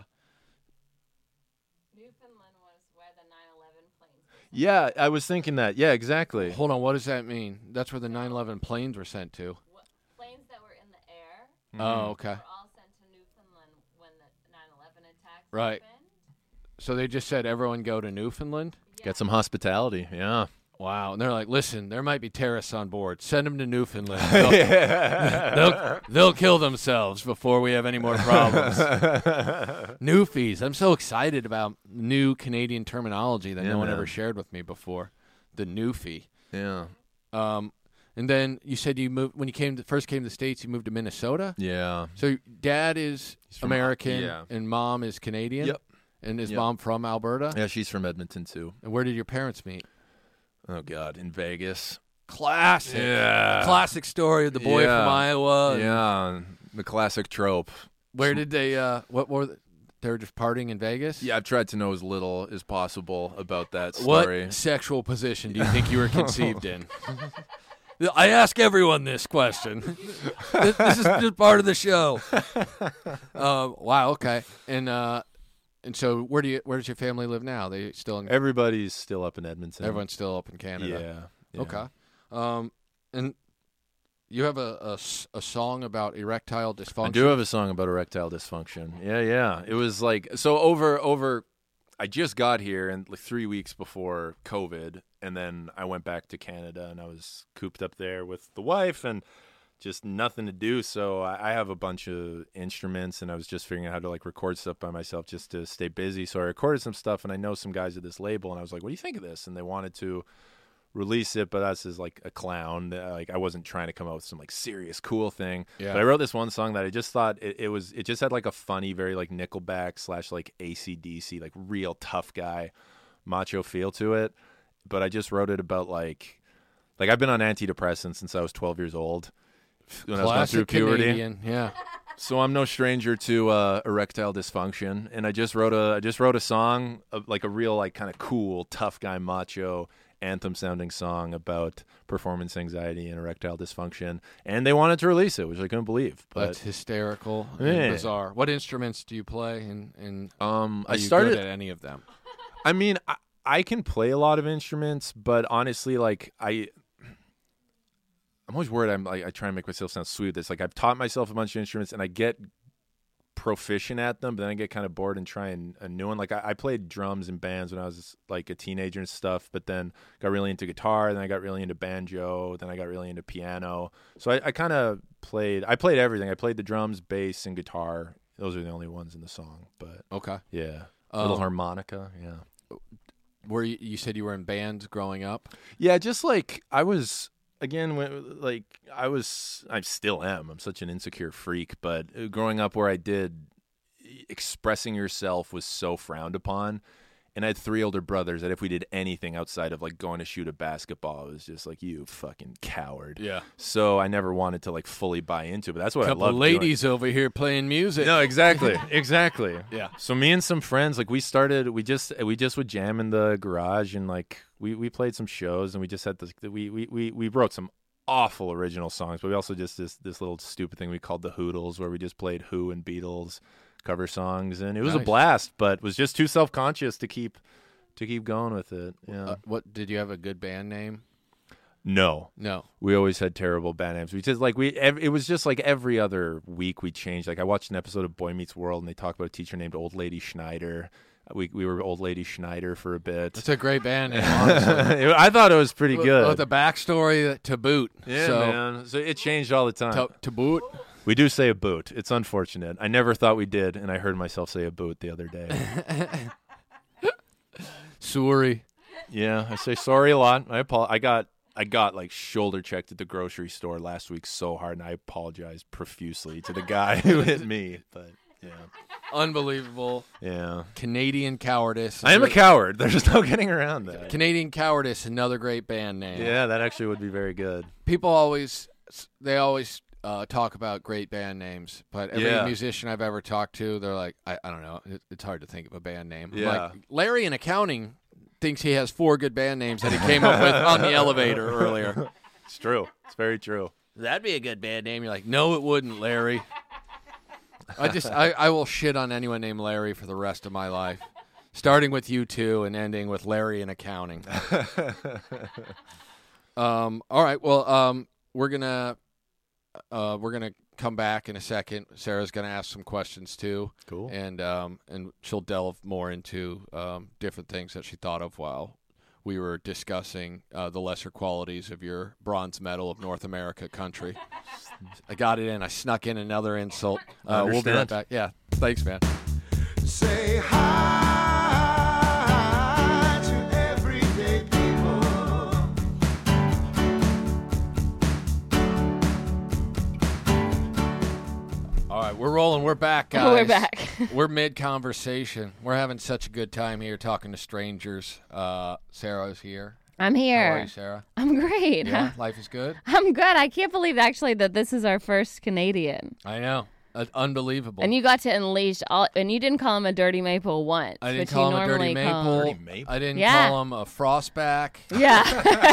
S4: Newfoundland was where the nine eleven planes were.
S3: Yeah, I was thinking that. Yeah, exactly.
S2: hold on, what does that mean? That's where the nine eleven planes were sent to.
S4: What, planes that were in the air
S2: Oh, okay.
S4: were all sent to Newfoundland when the nine eleven attacks
S2: Right.
S4: happened.
S2: So they just said everyone go to Newfoundland.
S3: Get some hospitality. Yeah.
S2: Wow, and they're like, listen, there might be terrorists on board. Send them to Newfoundland. They'll, they'll, they'll kill themselves before we have any more problems. Newfies. I'm so excited about new Canadian terminology that
S3: Yeah,
S2: no one
S3: man.
S2: ever shared with me before. The Newfie.
S3: Yeah.
S2: Um, and then you said you moved when you came to, first came to the States. You moved to Minnesota.
S3: Yeah.
S2: So dad is
S3: from-
S2: American
S3: yeah.
S2: and mom is Canadian.
S3: Yep.
S2: And is
S3: Yep.
S2: mom from Alberta?
S3: Yeah, she's from Edmonton too.
S2: And where did your parents meet?
S3: Oh God, in Vegas.
S2: Classic.
S3: Yeah.
S2: Classic story of the boy
S3: Yeah.
S2: from Iowa. and
S3: Yeah, the classic trope.
S2: Where did they? Uh, what were they? They were just partying in Vegas.
S3: Yeah, I've tried to know as little as possible about that
S2: What
S3: story.
S2: sexual position do you think you were conceived in? I ask everyone this question. this, this is just part of the show. Uh, wow. Okay. And uh, and so where do you? Where does your family live now? They still in?
S3: Everybody's still up in Edmonton.
S2: Everyone's still up in Canada.
S3: Yeah. yeah.
S2: Okay. Um, and you have a, a s- a song about erectile dysfunction.
S3: I do have a song about erectile dysfunction. Yeah, yeah. It was like so over over. I just got here and like three weeks before COVID, and then I went back to Canada and I was cooped up there with the wife and just nothing to do. So I I have a bunch of instruments and I was just figuring out how to like record stuff by myself just to stay busy. So I recorded some stuff and I know some guys at this label and I was like, "What do you think of this?" And they wanted to release it, but that's as like a clown. Uh, Like I wasn't trying to come out with some like serious cool thing.
S2: Yeah.
S3: But I wrote this one song that I just thought it, it was. It just had like a funny, very like Nickelback slash like A C D C, like real tough guy, macho feel to it. But I just wrote it about like, like I've been on antidepressants since I was twelve years old. When I was going through
S2: Classic
S3: puberty.
S2: Canadian. Yeah.
S3: So I'm no stranger to uh, erectile dysfunction, and I just wrote a I just wrote a song, of, like a real like kind of cool, tough guy, macho anthem sounding song about performance anxiety and erectile dysfunction, and they wanted to release it, which I couldn't believe.
S2: That's
S3: But
S2: hysterical
S3: Yeah.
S2: and bizarre. What instruments do you play, and, and
S3: um,
S2: are
S3: I
S2: you
S3: started.
S2: good at any of them?
S3: I mean, I, I can play a lot of instruments, but honestly, like I, I'm always worried. I'm like I try and make myself sound sweet. It's like I've taught myself a bunch of instruments and I get proficient at them, but then I get kind of bored and try and a new one. Like I, I played drums in bands when I was like a teenager and stuff, but then got really into guitar. Then I got really into banjo. Then I got really into piano. So I, I kind of played. I played everything. I played the drums, bass, and guitar. Those are the only ones in the song. But
S2: Okay.
S3: yeah,
S2: Um,
S3: little harmonica. Yeah.
S2: Were you, you said you were in bands growing up?
S3: Yeah, just like I was again when like I was I still am. I'm such an insecure freak, but uh, growing up where I did expressing yourself was so frowned upon. And I had three older brothers that if we did anything outside of like going to shoot a basketball, it was just like, you fucking coward.
S2: Yeah.
S3: So I never wanted to like fully buy into it, but that's what
S2: Couple
S3: I love
S2: ladies over here playing music.
S3: No, exactly. Exactly.
S2: Yeah.
S3: So me and some friends, like we started, we just we just would jam in the garage and like we, we played some shows and we just had this we, we, we, we wrote some awful original songs, but we also just this this little stupid thing we called the Hoodles where we just played Who and Beatles cover songs, and it was
S2: Nice.
S3: a blast, but was just too self-conscious to keep to keep going with it. Yeah.
S2: Uh, what did you have a good band name?
S3: No.
S2: No.
S3: We always had terrible band names. We just like we ev- it was just like every other week we changed. Like I watched an episode of Boy Meets World and they talked about a teacher named Old Lady Schneider. We we were Old Lady Schneider for a bit.
S2: That's a great band name, honestly.
S3: I thought it was pretty
S2: With-
S3: good.
S2: With the backstory to boot.
S3: yeah,
S2: so,
S3: man. So it changed all the time.
S2: To, to boot.
S3: We do say a boot. It's unfortunate. I never thought we did, and I heard myself say a boot the other day.
S2: Sorry.
S3: Yeah, I say sorry a lot. I apo- I got I got like shoulder checked at the grocery store last week so hard, and I apologized profusely to the guy who hit me. But yeah,
S2: Unbelievable.
S3: yeah.
S2: Canadian Cowardice.
S3: I am a coward. There's no getting around that.
S2: Canadian Cowardice, another great band name.
S3: Yeah, that actually would be very good.
S2: People always, they always uh, talk about great band names, but every
S3: Yeah.
S2: musician I've ever talked to, they're like, I, I don't know, it, it's hard to think of a band name. I'm
S3: Yeah.
S2: like, Larry in accounting thinks he has four good band names that he came up with on the elevator earlier.
S3: It's true. It's very true.
S2: That'd be a good band name. You're like, no, it wouldn't, Larry. I just, I, I will shit on anyone named Larry for the rest of my life, starting with you two and ending with Larry in accounting. um, all right, well, um, we're gonna, uh, we're gonna come back in a second. Sarah's gonna ask some questions too,
S3: Cool.
S2: and um, and she'll delve more into um, different things that she thought of while we were discussing uh, the lesser qualities of your bronze medal of North America country. I got it in. I snuck in another insult. Uh, we'll be right
S3: Understand.
S2: back. Yeah, thanks, man.
S5: Say hi to everyday people.
S2: All right, we're rolling. We're back, guys.
S1: We're back.
S2: We're mid-conversation. We're having such a good time here talking to strangers. Uh, Sarah's here.
S1: I'm
S2: How are
S1: here.
S2: you, Sarah?
S1: I'm great.
S2: Yeah, life is good.
S1: I'm good. I can't believe actually that this is our first Canadian.
S2: I know. Uh, unbelievable.
S1: And you got to unleash all, and you didn't call him a dirty maple once.
S2: I didn't
S1: which
S2: call
S1: you
S2: him a dirty
S1: normally call-
S2: maple.
S3: Dirty maple?
S2: I didn't
S1: Yeah.
S2: call him a frostback.
S1: Yeah,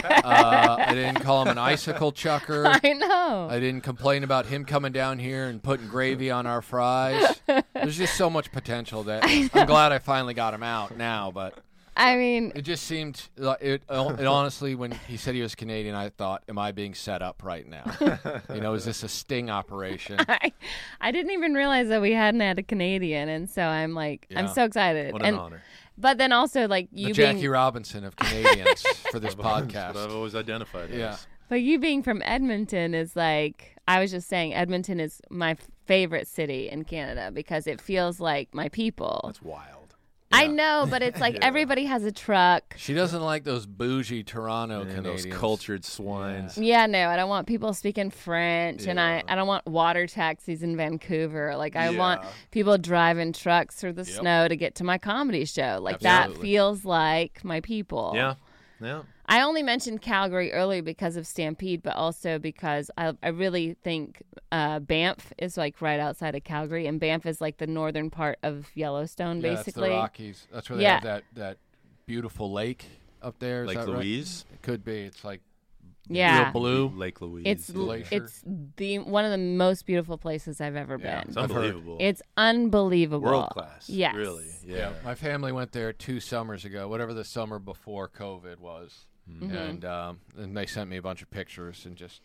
S2: uh, I didn't call him an icicle chucker.
S1: I know.
S2: I didn't complain about him coming down here and putting gravy on our fries. There's just so much potential that I'm glad I finally got him out now, but
S1: I mean,
S2: it just seemed it, it honestly when he said he was Canadian, I thought, am I being set up right now? You know, is this a sting operation?
S1: I, I didn't even realize that we hadn't had a Canadian, and so I'm like, I'm
S2: Yeah.
S1: so excited.
S3: What an
S1: and
S3: honor.
S1: but then also like you
S2: The
S1: being,
S2: Jackie Robinson of Canadians for this
S3: That's what
S2: podcast.
S3: I've always identified
S2: Yeah.
S3: as.
S1: but you being from Edmonton is like, I was just saying, Edmonton is my favorite city in Canada because it feels like my people.
S3: That's wild.
S1: I know, but it's like
S3: Yeah.
S1: everybody has a truck.
S2: She doesn't like those bougie Toronto
S3: Man,
S2: Canadians.
S3: those cultured swines.
S1: Yeah, no, I don't want people speaking French, and I,
S3: Yeah.
S1: I don't want water taxis in Vancouver. Like, I want
S3: Yeah.
S1: people driving trucks through the
S2: Yep.
S1: snow to get to my comedy show. Like,
S2: Absolutely.
S1: that feels like my people.
S3: Yeah. Yeah.
S1: I only mentioned Calgary earlier because of Stampede, but also because I, I really think uh, Banff is like right outside of Calgary, and Banff is like the northern part of Yellowstone,
S2: Yeah,
S1: basically.
S2: it's the Rockies. That's where they
S1: Yeah.
S2: have that, that beautiful lake up there. Is
S3: Lake
S2: that right?
S3: Louise.
S2: It could be. It's like
S1: Yeah.
S2: real blue.
S3: Lake Louise.
S1: It's
S3: yeah.
S2: Glacier.
S1: it's the one of the most beautiful places I've ever
S2: Yeah.
S1: been.
S3: It's
S2: I've heard.
S3: unbelievable.
S1: It's unbelievable.
S3: world class.
S1: Yes.
S3: Really. Yeah.
S2: Yeah, my family went there two summers ago, whatever the summer before COVID was,
S1: Mhm.
S2: and um, and they sent me a bunch of pictures and just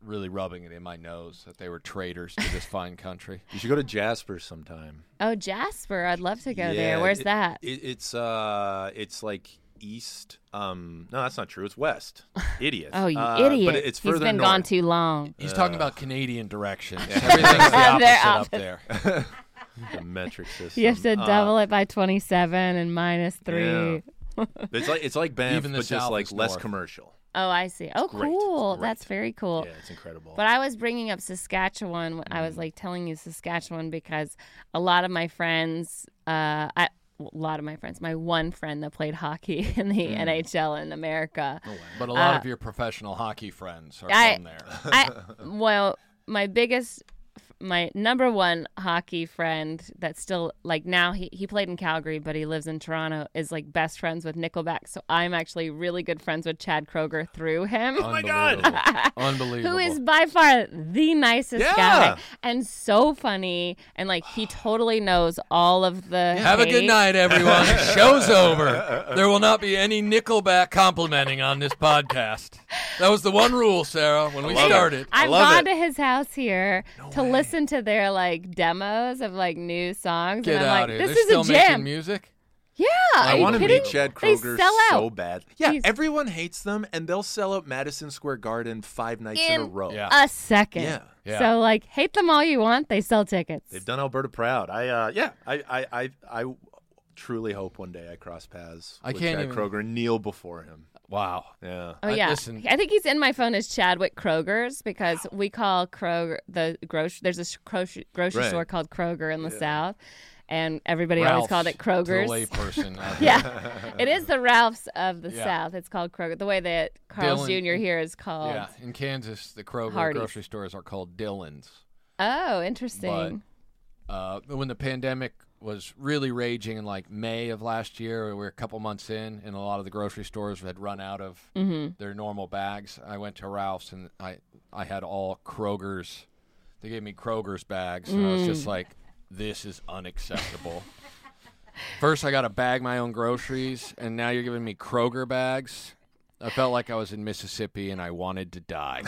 S2: really rubbing it in my nose that they were traitors to this fine country.
S3: You should go to Jasper sometime.
S1: Oh, Jasper. I'd love to go
S3: Yeah,
S1: there. Where's
S3: it-
S1: that?
S3: It, it's uh, it's like east. Um, no, that's not true. It's west. Idiot.
S1: Oh, you
S3: uh,
S1: idiot.
S3: But it- it's
S1: He's
S3: further
S1: been
S3: north.
S1: gone too long.
S2: He's talking about Canadian directions. Everything's the
S1: They're
S2: opposite up
S1: opposite.
S2: there.
S3: The metric system.
S1: You have to
S3: Uh,
S1: double it by twenty-seven and minus three.
S3: Yeah. It's like it's like Banff,
S2: Even the
S3: but just
S2: South
S3: like
S2: is
S3: less
S2: north.
S3: commercial.
S1: Oh, I see. Oh,
S3: great. It's
S1: cool.
S3: great.
S1: That's very cool.
S3: Yeah, it's incredible.
S1: But I was bringing up Saskatchewan. when I
S3: Mm.
S1: was like telling you Saskatchewan because a lot of my friends, uh, I, a lot of my friends, my one friend that played hockey in the
S3: Mm.
S1: N H L in America.
S2: But a lot
S1: Uh,
S2: of your professional hockey friends are
S1: I-
S2: from there.
S1: I well, my biggest, my number one hockey friend that's still like now he, he played in Calgary, but he lives in Toronto. Is like best friends with Nickelback. So I'm actually really good friends with Chad Kroger through him.
S2: Oh my
S3: God.
S2: Unbelievable.
S1: Who is by far the nicest
S3: Yeah.
S1: guy and so funny, and like he totally knows all of the.
S2: Have a good
S1: hate.
S2: night, everyone. Show's over. There will not be any Nickelback complimenting on this podcast. That was the one rule, Sarah, when we
S3: love it.
S2: started.
S1: I've
S3: love
S1: gone
S3: it.
S1: to his house here to
S3: way.
S1: listen to their like demos of like new songs,
S2: Get
S1: and I'm
S2: out
S1: like,
S2: here.
S1: this
S2: They're
S1: is
S2: still
S1: a
S2: making
S1: jam.
S2: music?
S1: Yeah,
S3: I
S1: are you
S3: want to
S1: kidding?
S3: meet Chad
S1: They
S3: Kroger
S1: sell out.
S3: so bad. Yeah,
S1: He's-
S3: everyone hates them, and they'll sell out Madison Square Garden five nights in, a
S1: In
S3: row.
S2: Yeah.
S1: a second.
S3: Yeah.
S2: Yeah.
S1: So like, hate them all you want. They sell tickets.
S3: They've done Alberta proud. I uh, yeah, I I, I I truly hope one day I cross paths
S2: I
S3: with
S2: can't
S3: Chad
S2: even-
S3: Kroger and kneel before him.
S2: Wow.
S3: Yeah.
S1: Oh
S2: I-
S1: yeah,
S2: listen-
S1: I think he's in my phone as Chadwick Kroger's because we call Kroger the grocery. There's a sh- grocery grocery
S3: Right.
S1: store called Kroger in the South, and everybody always
S2: Ralph's
S1: called it
S2: to
S1: Kroger's.
S2: the layperson out here.
S1: Yeah, it is the Ralph's of the
S2: Yeah.
S1: South. It's called Kroger. The way that Carl's
S2: Dylan-
S1: Junior here is called.
S2: Yeah. In Kansas, the Kroger
S1: Hardee's.
S2: grocery stores are called Dillon's.
S1: Oh, interesting.
S2: Uh, when the pandemic was really raging in like May of last year, we were a couple months in, and a lot of the grocery stores had run out of
S1: Mm-hmm.
S2: their normal bags. I went to Ralph's and I, I had all Kroger's. They gave me Kroger's bags, and I was
S1: Mm.
S2: just like, this is unacceptable. First, I got to bag my own groceries, and now you're giving me Kroger bags. I felt like I was in Mississippi, and I wanted to die.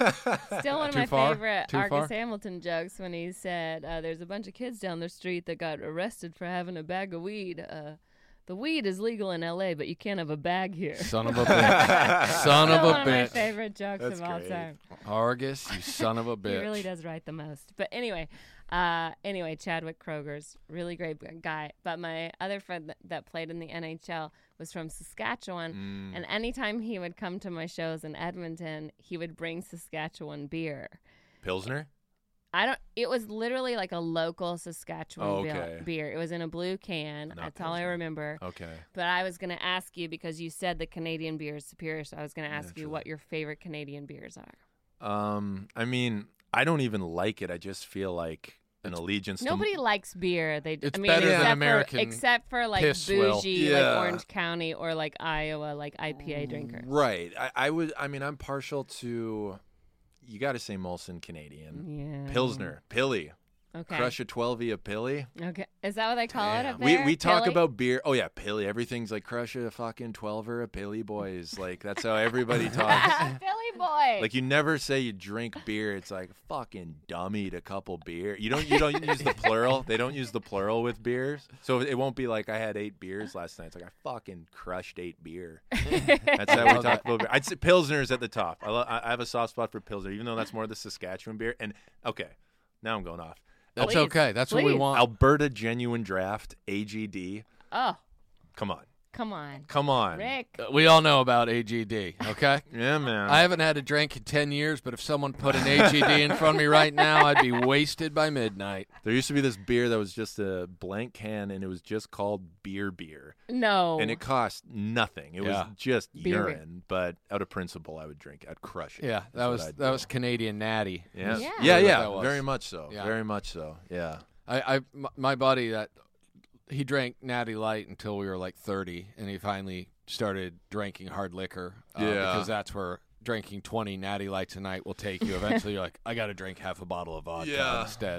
S1: Still one of
S2: Too
S1: my
S2: far?
S1: favorite
S2: Too
S1: Argus
S2: far?
S1: Hamilton jokes when he said, uh, "There's a bunch of kids down the street that got arrested for having a bag of weed. Uh, the weed is legal in L A, but you can't have a bag here."
S2: Son of a bitch. Son of
S1: Still
S2: a
S1: one of my
S2: bitch.
S1: favorite jokes
S3: That's
S1: of all
S3: great.
S1: time.
S2: Argus, you son of a bitch.
S1: He really does write the most. But anyway, uh, anyway, Chadwick Kroger's really great guy. But my other friend that, that played in the N H L was from Saskatchewan,
S3: Mm.
S1: and anytime he would come to my shows in Edmonton, he would bring Saskatchewan beer.
S3: Pilsner?
S1: I don't. It was literally like a local Saskatchewan
S3: Oh,
S1: be-
S3: okay.
S1: beer. It was in a blue can.
S3: Not
S1: That's all I
S3: Pilsner.
S1: remember.
S3: Okay.
S1: But I was going to ask you because you said the Canadian beer is superior. So I was going to ask you
S3: Naturally.
S1: what your favorite Canadian beers are.
S3: Um, I mean, I don't even like it. I just feel like an allegiance
S1: Nobody
S3: to
S1: likes beer. They.
S2: It's
S1: I mean,
S2: better
S3: than
S1: except
S2: American
S1: For, except for like
S2: piss swill.
S1: bougie,
S3: Yeah.
S1: like Orange County or like Iowa, like I P A drinkers.
S3: Right. I, I would. I mean, I'm partial to. You got to say Molson Canadian.
S1: Yeah.
S3: Pilsner, Pilly,
S1: Okay.
S3: crush a twelve-y a Pilly.
S1: Okay. Is that what they call it
S3: Yeah.
S1: up
S3: We
S1: there?
S3: we talk
S1: Pilly?
S3: about beer. Oh yeah, Pilly. Everything's like crush a fucking twelver a Pilly, boys. Like that's how everybody talks.
S1: Philly boy.
S3: Like you never say you drink beer. It's like fucking dummied a couple beer. You don't you don't use the plural. They don't use the plural with beers. So it won't be like I had eight beers last night. It's like I fucking crushed eight beer. That's how we talk about beer. I'd say Pilsner's at the top. I, lo- I I have a soft spot for Pilsner, even though that's more the Saskatchewan beer. And okay, now I'm going off.
S2: That's
S1: Please.
S2: okay. That's what we
S1: Please.
S2: want.
S3: Alberta Genuine Draft A G D.
S1: Oh,
S3: Come on,
S1: come on,
S3: come on.
S1: Rick.
S2: Uh, we all know about A G D, okay?
S3: Yeah, man.
S2: I haven't had a drink in ten years, but if someone put an A G D in front of me right now, I'd be wasted by midnight.
S3: There used to be this beer that was just a blank can, and it was just called Beer Beer.
S1: No.
S3: And it cost nothing. It
S2: Yeah.
S3: was just
S1: Beer.
S3: urine. But out of principle, I would drink it. I'd crush it.
S2: Yeah,
S3: That's
S2: that
S3: what
S2: was
S3: I'd
S2: that
S3: do.
S2: was Canadian natty.
S3: Yeah,
S1: Yeah.
S3: yeah,
S2: Really what
S3: yeah.
S2: that was.
S3: Very much so.
S2: Yeah.
S3: Very much so. Yeah.
S2: I, I m- my buddy that he drank Natty Light until we were like thirty, and he finally started drinking hard liquor. Uh,
S3: Yeah.
S2: because that's where drinking twenty Natty Lights a night will take you. Eventually, you're like, I got to drink half a bottle of vodka
S3: Yeah.
S2: instead.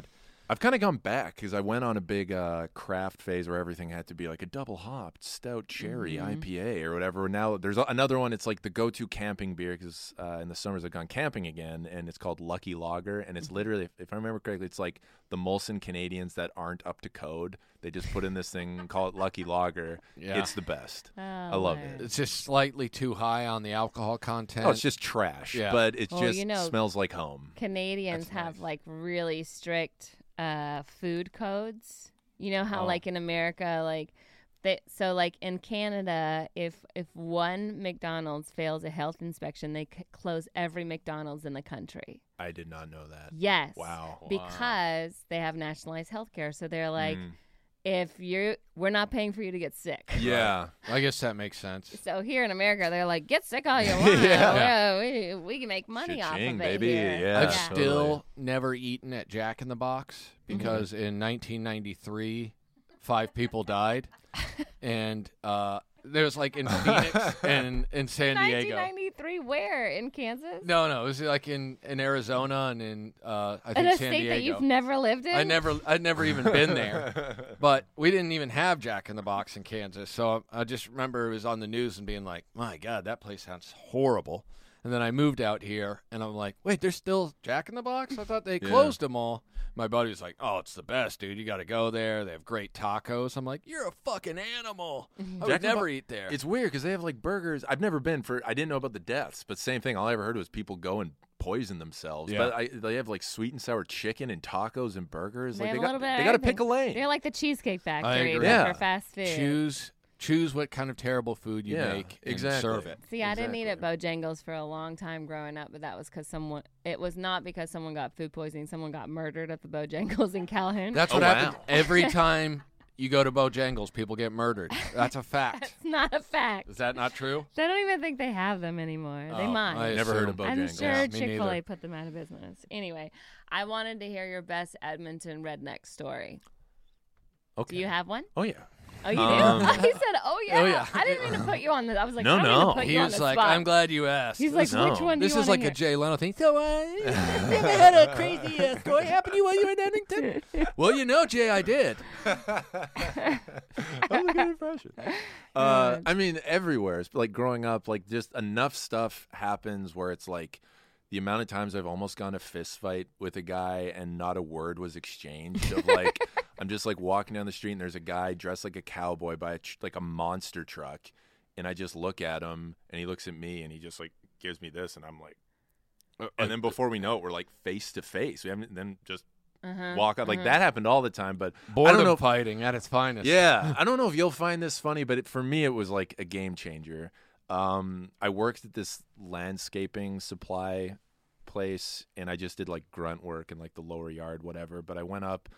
S3: I've kind of gone back because I went on a big uh, craft phase where everything had to be like a double hopped stout cherry
S1: Mm-hmm.
S3: I P A or whatever. Now there's a- another one. It's like the go-to camping beer because uh, in the summers I've gone camping again, and it's called Lucky Lager, and
S1: Mm-hmm.
S3: it's literally, if, if I remember correctly, it's like the Molson Canadians that aren't up to code. They just put in this thing, call it Lucky Lager.
S2: Yeah.
S3: It's the best.
S1: Oh,
S3: I love
S1: word.
S3: it.
S2: It's just slightly too high on the alcohol content.
S3: Oh, it's just trash,
S2: Yeah.
S3: but it
S1: Well,
S3: just
S1: you know-
S3: smells like home.
S1: Canadians
S2: That's
S1: have
S2: nice.
S1: like really strict uh, food codes. You know how
S2: Oh.
S1: like in America, like they so like in Canada, if if one McDonald's fails a health inspection, they c- close every McDonald's in the country.
S3: I did not know that.
S1: Yes,
S3: Wow.
S1: because they have nationalized health care. So they're like,
S3: Mm.
S1: if you're, we're not paying for you to get sick.
S3: Yeah.
S2: I guess that makes sense.
S1: So here in America, they're like, get sick all you want.
S3: Yeah.
S1: Yeah, we, we can make money off
S3: Cha-ching,
S1: of it
S3: baby.
S1: here.
S3: Yeah.
S2: I've
S3: Yeah.
S2: still never eaten at Jack in the Box
S1: Mm-hmm.
S2: because in nineteen ninety-three, five people died, and uh, there's like in Phoenix and in San Diego.
S1: nineteen ninety-three, where? In Kansas?
S2: No, no, it was like in, in Arizona and in uh, I
S1: In
S2: think
S1: a
S2: San
S1: state that
S2: Diego.
S1: you've never lived in?
S2: I never, I'd never even been there, but we didn't even have Jack in the Box in Kansas. So I just remember it was on the news and being like, "My God, that place sounds horrible." And then I moved out here, and I'm like, "Wait, there's still Jack in the Box? I thought they
S3: Yeah.
S2: closed them all." My buddy was like, "Oh, it's the best, dude. You got to go there. They have great tacos." I'm like, "You're a fucking animal. I would
S3: Jack in the
S2: never
S3: Bo-
S2: eat there."
S3: It's weird because they have like burgers. I've never been for. I didn't know about the deaths, but same thing. All I ever heard was people go and poison themselves.
S2: Yeah.
S3: But I, they have like sweet and sour chicken and tacos and burgers.
S1: They
S3: like
S1: have
S3: they
S1: a
S3: got,
S1: little bit of
S3: they got to
S1: everything.
S3: pick a lane.
S1: They're like the Cheesecake Factory,
S2: agree.
S1: but
S3: Yeah.
S1: for fast food.
S2: choose choose what kind of terrible food you
S3: Yeah,
S2: make and
S3: exactly.
S2: serve it.
S1: See, I didn't eat at
S3: Exactly.
S1: Bojangles for a long time growing up, but that was because someone. It was not because someone got food poisoning. Someone got murdered at the Bojangles in Calhoun.
S2: That's
S3: Oh,
S2: what happens
S3: wow.
S2: every time you go to Bojangles. People get murdered. That's a fact.
S1: That's not a fact.
S2: Is that not true?
S1: I don't even think they have them anymore. they
S2: Oh,
S1: might.
S2: I
S3: Never heard
S2: assume.
S3: of
S1: I'm
S3: Bojangles.
S1: sure
S2: Yeah, me
S1: Chick Fil A
S2: neither.
S1: put them out of business. Anyway, I wanted to hear your best Edmonton redneck story.
S3: Okay.
S1: Do you have one?
S3: Oh yeah.
S1: Oh, you do?
S3: Um,
S1: he said, "Oh yeah."
S2: oh, yeah.
S1: I didn't mean to put you on the. I was like,
S3: No,
S1: I don't
S3: no.
S1: mean to put
S2: He
S1: you on
S2: was
S1: the
S2: like,
S1: spot.
S2: "I'm glad you asked."
S1: He's
S2: this,
S1: like,
S3: No.
S1: which one do
S2: this
S1: you
S2: is
S1: wanna
S2: like
S1: hear?
S2: a Jay Leno thing. So, uh, you ever had a crazy uh, story happen to you while you were in Edmonton? Well, you know, Jay, I did.
S3: That was a good impression. Uh, I mean, everywhere. It's like growing up, like just enough stuff happens where it's like the amount of times I've almost gone a fist fight with a guy and not a word was exchanged. Of like, I'm just like walking down the street and there's a guy dressed like a cowboy by a tr- like a monster truck, and I just look at him and he looks at me and he just like gives me this and I'm like, and then before we know it, we're like face to face. We haven't then just
S1: Uh-huh,
S3: walk out like
S1: uh-huh.
S3: that happened all the time. But I
S2: Boredom
S3: don't know.
S2: fighting at its finest.
S3: Yeah, I don't know if you'll find this funny, but it, for me, it was like a game changer. Um, I worked at this landscaping supply place, and I just did like grunt work in like the lower yard, whatever. But I went up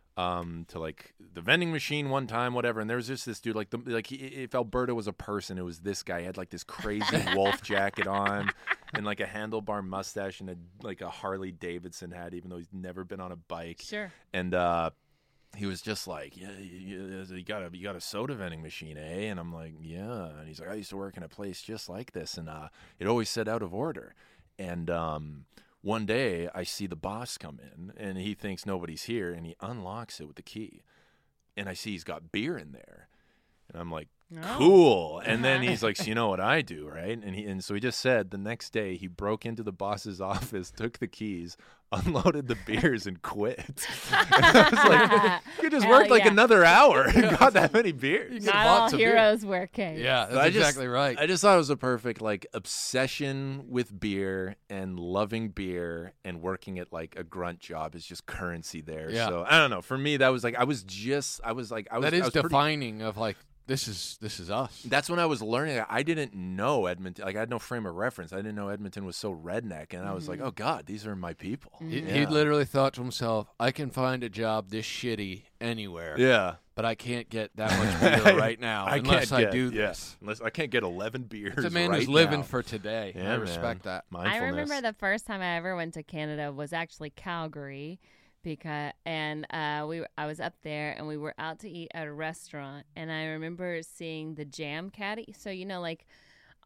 S3: um, to like the vending machine one time, whatever, and there was just this dude, like the like he, if Alberta was a person, it was this guy. He had like this crazy wolf jacket on, and like a handlebar mustache, and a like a Harley Davidson hat, even though he's never been on a bike.
S1: Sure.
S3: And uh, he was just like, yeah, you, you got a you got a soda vending machine, eh? And I'm like, yeah. And he's like, I used to work in a place just like this, and uh, it always said out of order. And um, one day I see the boss come in, and he thinks nobody's here, and he unlocks it with the key, and I see he's got beer in there, and I'm like,
S1: Oh.
S3: cool. And then he's like, so you know what I do, right? And he and so he just said the next day he broke into the boss's office, took the keys, unloaded the beers, and quit. And I was like, you just
S1: Hell
S3: worked like
S1: yeah.
S3: another hour and got that many beers.
S2: You
S1: Not
S2: bought
S1: all
S2: some beer.
S1: heroes wear capes.
S2: Yeah, that's
S3: I just-
S2: exactly right.
S3: I just thought it was a perfect like obsession with beer and loving beer and working at like a grunt job is just currency there.
S2: Yeah.
S3: So I don't know. For me, that was like I was just I was like I was
S2: that
S3: I
S2: is
S3: was pretty-
S2: defining of like this is this is us.
S3: That's when I was learning. I didn't know Edmonton. Like I had no frame of reference. I didn't know Edmonton was so redneck, and I was like, "Oh God, these are my people."
S2: He,
S3: Yeah.
S2: he literally thought to himself, "I can find a job this shitty anywhere,
S3: Yeah,
S2: but I can't get that much beer right now
S3: I
S2: unless
S3: can't
S2: I
S3: get,
S2: do
S3: yeah,
S2: this."
S3: unless I can't get eleven beers.
S2: It's a man
S3: right
S2: who's living
S3: now.
S2: for today.
S3: Yeah,
S2: I respect
S3: man.
S2: that.
S1: I
S3: Mindfulness.
S1: remember the first time I ever went to Canada was actually Calgary, because and uh, we were, I was up there and we were out to eat at a restaurant, and I remember seeing the jam caddy. So you know, like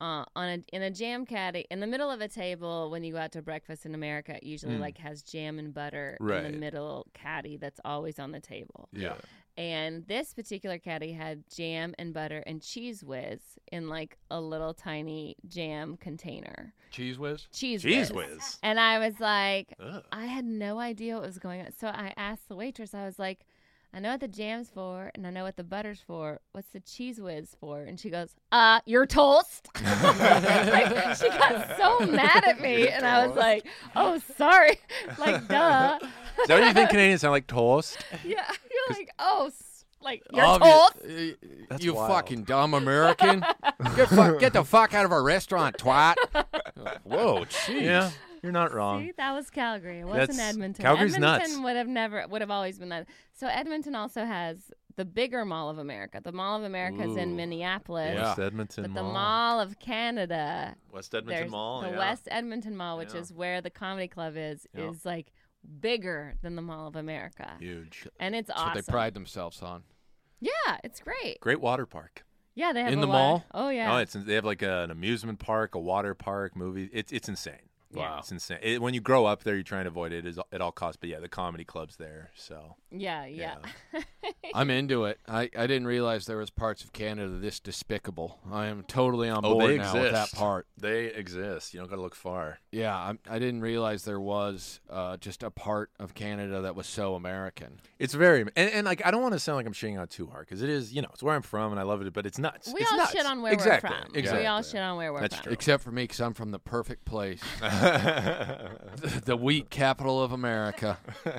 S1: uh, on a in a jam caddy in the middle of a table when you go out to breakfast in America. It usually
S3: Mm.
S1: like has jam and butter in
S3: Right.
S1: the middle caddy that's always on the table.
S2: Yeah.
S1: And this particular caddy had jam and butter and Cheese Whiz in like a little tiny jam container.
S2: Cheese whiz?
S1: Cheese,
S3: Cheese
S1: Whiz.
S3: whiz.
S1: And I was like,
S3: Ugh.
S1: I had no idea what was going on. So I asked the waitress, I was like, I know what the jam's for and I know what the butter's for. What's the Cheese Whiz for? And she goes, uh, your toast. Like, she got so mad at me. And I was like, oh, sorry. Like, duh.
S3: Is that what you think Canadians sound like? Toast?
S1: Yeah. You're like, oh, s- like, your
S2: Obvious-
S1: toast.
S2: uh,
S3: That's
S2: you
S3: wild.
S2: fucking dumb American. get, fu- get the fuck out of our restaurant, twat. Whoa, jeez.
S3: Yeah, you're not wrong.
S1: See, that was Calgary. It wasn't
S3: That's-
S1: Edmonton.
S3: Calgary's
S1: Edmonton
S3: nuts.
S1: would have never would have always been that. So Edmonton also has the bigger Mall of America. The Mall of America is in
S3: Ooh.
S1: Minneapolis.
S2: Yeah.
S3: West Edmonton
S1: But the
S3: Mall.
S1: Mall of Canada,
S3: West Edmonton
S1: there's
S3: Mall.
S1: the
S3: yeah.
S1: West Edmonton Mall, which
S3: Yeah.
S1: is where the comedy club is,
S3: Yeah.
S1: is like bigger than the Mall of America.
S3: Huge.
S1: And it's
S2: That's
S1: awesome.
S2: what they pride themselves on.
S1: Yeah, it's great.
S3: Great water park.
S1: Yeah, they have
S2: In
S1: a
S2: the
S1: water-
S2: mall?
S1: Oh yeah.
S3: Oh, it's they have like a, an amusement park, a water park, movie. It's it's insane.
S1: Wow.
S3: It's insane. It, when you grow up there, you try and avoid it is- at all costs. But yeah, the comedy club's there. So
S1: yeah, yeah.
S2: I'm into it. I, I didn't realize there was parts of Canada this despicable. I am totally on
S3: Oh,
S2: board
S3: they
S2: now with that
S3: exist.
S2: part.
S3: they exist. You don't got to look far.
S2: Yeah, I, I didn't realize there was uh, just a part of Canada that was so American.
S3: It's very and, and like I don't want to sound like I'm shitting on it too hard because it is, you know, it's where I'm from and I love it, but it's nuts.
S1: We
S3: it's
S1: all
S3: nuts.
S1: shit on where
S3: exactly.
S1: we're from.
S3: Exactly.
S1: We all shit on where we're
S3: That's
S1: from.
S3: true.
S2: Except for me, because I'm from the perfect place, the, the wheat capital of America.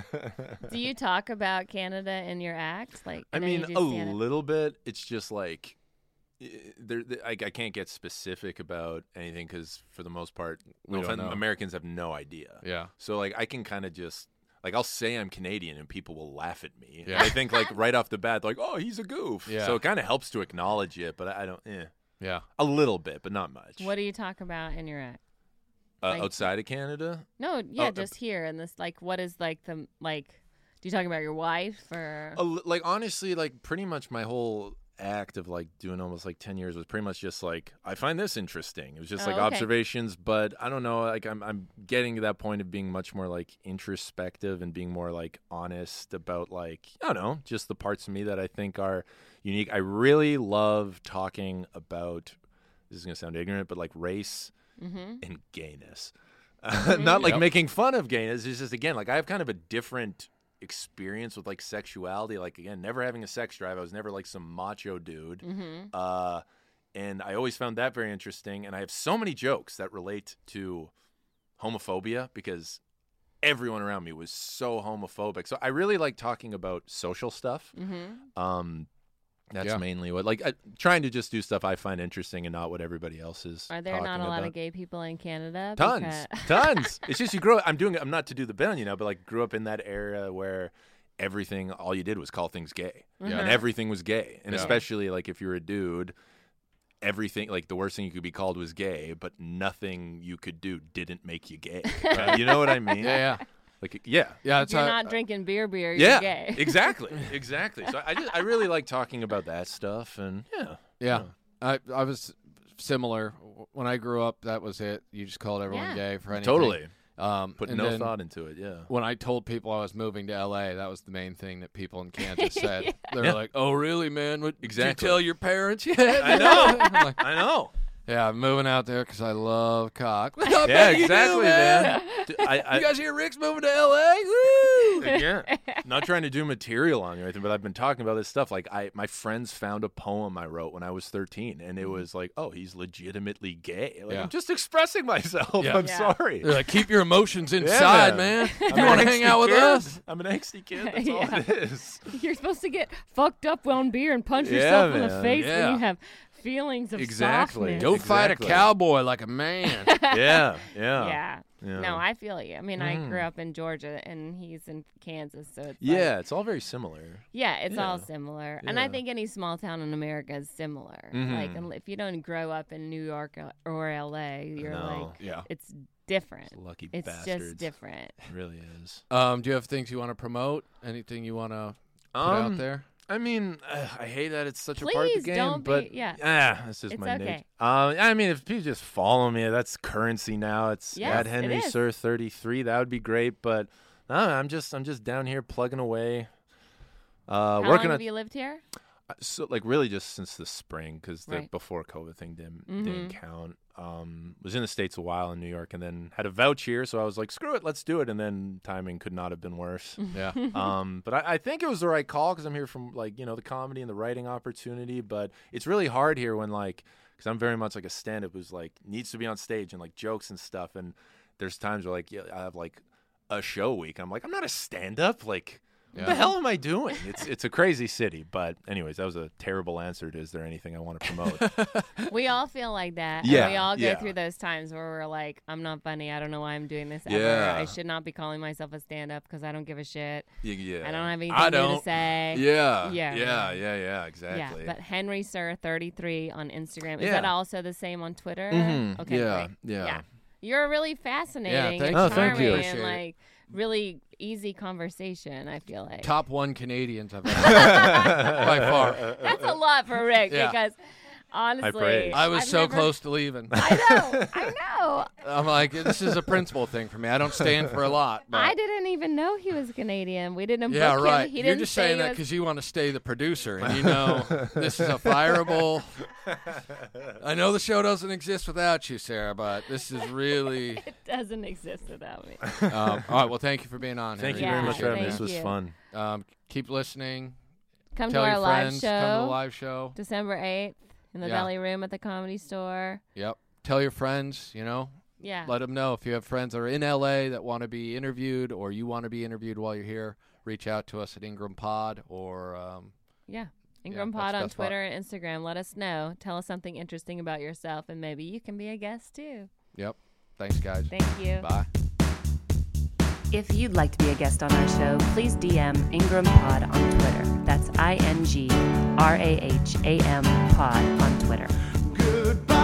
S1: Do you talk about Canada in your act? Like,
S3: I
S1: know
S3: mean,
S1: you do
S3: a
S1: stand-up.
S3: little bit. It's just like eh, there. there- I, I can't get specific about anything because for the most part,
S2: We
S3: no
S2: don't
S3: offense,
S2: know.
S3: Americans have no idea.
S2: Yeah.
S3: So like, I can kind of just like I'll say I'm Canadian and people will laugh at me.
S2: Yeah.
S3: And I think like right off the bat, like, oh, he's a goof.
S2: Yeah.
S3: So it kind of helps to acknowledge it, but I, I don't. Eh,
S2: Yeah.
S3: a little bit, but not much.
S1: What do you talk about in your act?
S3: uh,
S1: like-
S3: outside of Canada?
S1: No, yeah,
S3: Oh, uh,
S1: just here and this. Like, what is like the like? Do you talk about your wife or?
S3: A li- like honestly, like pretty much my whole act of like doing almost like ten years was pretty much just like I find this interesting. It was just
S1: Oh,
S3: like
S1: okay.
S3: observations, but I don't know, like I'm I'm getting to that point of being much more like introspective and being more like honest about like I don't know, just the parts of me that I think are unique. I really love talking about this is going to sound ignorant, but like race
S1: Mm-hmm.
S3: and gayness.
S1: Mm-hmm.
S3: Not like
S2: Yep.
S3: making fun of gayness. It's just again like I have kind of a different experience with like sexuality. Like again, never having a sex drive. I was never like some macho dude.
S1: Mm-hmm.
S3: Uh, and I always found that very interesting. And I have so many jokes that relate to homophobia because everyone around me was so homophobic. So I really like talking about social stuff.
S1: Mm-hmm.
S3: Um, that's
S2: Yeah.
S3: mainly what like I, trying to just do stuff I find interesting and not what everybody else is.
S1: Are there not
S3: talking
S1: a lot
S3: about.
S1: of gay people in Canada?
S3: Tons,
S1: Because-
S3: tons. It's just you grow. I'm doing. I'm not to do the bit, you know, but like grew up in that era where everything, all you did was call things gay,
S1: Yeah.
S3: and everything was gay, and
S2: Yeah.
S3: especially like if you're a dude, everything like the worst thing you could be called was gay, but nothing you could do didn't make you gay. Right? You know what I mean?
S2: Yeah, yeah.
S3: Like yeah.
S2: Yeah,
S1: If
S2: it's
S1: you're
S2: how-
S1: not drinking beer, beer,
S3: Yeah,
S1: you're gay.
S3: exactly, exactly. So I just I really like talking about that stuff, and yeah,
S2: Yeah, I I was similar when I grew up. That was it. You just called everyone
S1: Yeah.
S2: gay for anything.
S3: totally.
S2: Um,
S3: Put
S2: and
S3: no
S2: then
S3: thought into it. Yeah.
S2: When I told people I was moving to L A, that was the main thing that people in Kansas said. They were
S3: Yeah.
S2: like, "Oh, really, man? What,
S3: Exactly.
S2: Did you tell your parents yet?"
S3: I know.
S2: I'm like,
S3: I know.
S2: yeah, I'm moving out there because I love cock. I
S3: Yeah,
S2: bet you do,
S3: exactly, man. D- I, I,
S2: You guys hear Rick's moving to L A? Woo!
S3: Again, not trying to do material on you or anything, but I've been talking about this stuff. Like, I, my friends found a poem I wrote when I was thirteen, and it was like, "Oh, he's legitimately gay." Like,
S2: Yeah.
S3: I'm just expressing myself.
S2: Yeah.
S3: I'm
S1: Yeah.
S3: sorry.
S2: They're like, keep your emotions inside,
S3: man.
S2: man. If
S3: I'm
S2: you
S3: an
S2: want to hang
S3: angsty
S2: out with
S3: kid.
S2: us,
S3: I'm an angsty kid. That's
S1: Yeah.
S3: all it is.
S1: You're supposed to get fucked up on beer and punch
S3: Yeah,
S1: yourself in the
S3: man.
S1: face
S2: Yeah.
S1: when you have feelings of
S3: Exactly.
S1: softness.
S2: go fight a
S3: Exactly.
S2: cowboy like a man.
S3: Yeah, yeah,
S1: Yeah.
S3: yeah.
S1: No, I feel you. I mean, I grew
S3: Mm.
S1: up in Georgia and he's in Kansas, so it's
S3: yeah,
S1: like,
S3: it's all very similar.
S1: yeah, it's all
S3: Yeah.
S1: similar. And I
S3: Yeah.
S1: think any small town in America is similar.
S3: Mhm.
S1: Like, un- if you don't grow up in New York or- or L A, you're
S3: know.
S1: like,
S2: Yeah.
S1: it's different.
S3: Lucky
S1: It's
S3: bastards.
S1: just different.
S3: It really is.
S2: Um, do you have things you want to promote? Anything you want to put
S3: Um,
S2: out there?
S3: I mean, uh, I hate that it's such a part of
S1: Please
S3: the game,
S1: don't be-
S3: but
S1: yeah.
S3: ah, that's just
S1: It's
S3: my
S1: okay.
S3: nature. Um, I mean, if people just follow me, that's currency now. It's
S1: Yes,
S3: at
S1: it
S3: Henry
S1: is.
S3: Sir thirty-three. That would be great, but no, I'm just I'm just down here plugging away, uh,
S1: How
S3: working
S1: long
S3: on
S1: have you lived here?
S3: so like really just since the spring because the
S1: Right.
S3: before COVID thing didn't
S1: Mhm.
S3: didn't count. Um, was in the States a while in New York, and then had a vouch here, so I was like, screw it, let's do it. And then timing could not have been worse.
S2: Yeah.
S3: um, but I, I think it was the right call because I'm here from like you know the comedy and the writing opportunity. But it's really hard here when like because I'm very much like a stand-up who's like needs to be on stage and like jokes and stuff. And there's times where like yeah, I have like a show week. I'm like I'm not a stand-up. Like what the
S2: Yeah.
S3: hell am I doing? It's it's a crazy city. But anyways, that was a terrible answer to is there anything I want to promote?
S1: We all feel like that.
S3: Yeah,
S1: And we all go
S3: yeah.
S1: through those times where we're like, I'm not funny. I don't know why I'm doing this ever.
S2: Yeah.
S1: I should not be calling myself a stand-up because I don't give a shit.
S3: yeah, yeah.
S1: I don't have anything
S2: I
S1: new to
S2: don't.
S1: say.
S2: Yeah.
S1: Yeah.
S3: Yeah, yeah, yeah, exactly.
S1: Yeah, but Henry Sir thirty-three on Instagram. Is
S2: Yeah.
S1: that also the same on Twitter?
S3: Mhm.
S1: Okay,
S2: Yeah.
S1: great.
S2: Yeah.
S1: Yeah. You're really fascinating
S2: thank
S1: and
S3: you. Oh, thank
S1: charming
S3: you.
S1: and
S2: Appreciate it.
S1: like really easy conversation, I feel like.
S2: Top one Canadians I've ever by far.
S1: That's a lot for Rick
S2: Yeah.
S1: because honestly
S3: praise.
S2: I was
S1: I've
S2: so
S1: never-
S2: close to leaving.
S1: I know. I know.
S2: I'm like, this is a principal thing for me. I don't stand for a lot. But
S1: I didn't even know he was Canadian. We didn't
S2: yeah,
S1: book
S2: right.
S1: him. He
S2: You're
S1: didn't
S2: just
S1: say
S2: saying
S1: he
S2: that
S1: was-
S2: because you want to stay the producer, and you know this is a fireable. I know the show doesn't exist without you, Sarah, but this is really.
S1: It doesn't exist without me.
S2: Um, all right. Well, thank you for being on.
S3: Thank
S2: Henry.
S3: you very
S1: Yeah,
S3: much for having me.
S1: thank
S3: This was
S1: you.
S3: fun.
S2: Um, keep listening.
S1: Come
S2: Tell
S1: to our
S2: your
S1: live
S2: friends.
S1: show,
S2: Come to the live show.
S1: December eighth, in the
S2: Yeah.
S1: Valley Room at the Comedy Store.
S2: Yep. Tell your friends. You know,
S1: Yeah.
S2: let them know if you have friends that are in L A that want to be interviewed, or you want to be interviewed while you're here. Reach out to us at Ingram Pod or. Um,
S1: Yeah.
S2: Yeah,
S1: Ingram
S2: that's
S1: Pod
S2: the
S1: on
S2: best spot.
S1: Twitter and Instagram. Let us know. Tell us something interesting about yourself, and maybe you can be a guest too.
S2: yep. Thanks, guys.
S1: Thank you.
S2: Bye.
S4: If you'd like to be a guest on our show, please D M Ingram Pod on Twitter. That's I N G R A H A M Pod on Twitter.
S5: Goodbye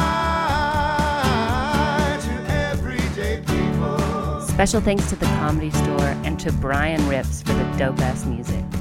S5: to everyday people.
S4: Special thanks to the Comedy Store and to Brian Rips for the dope-ass music.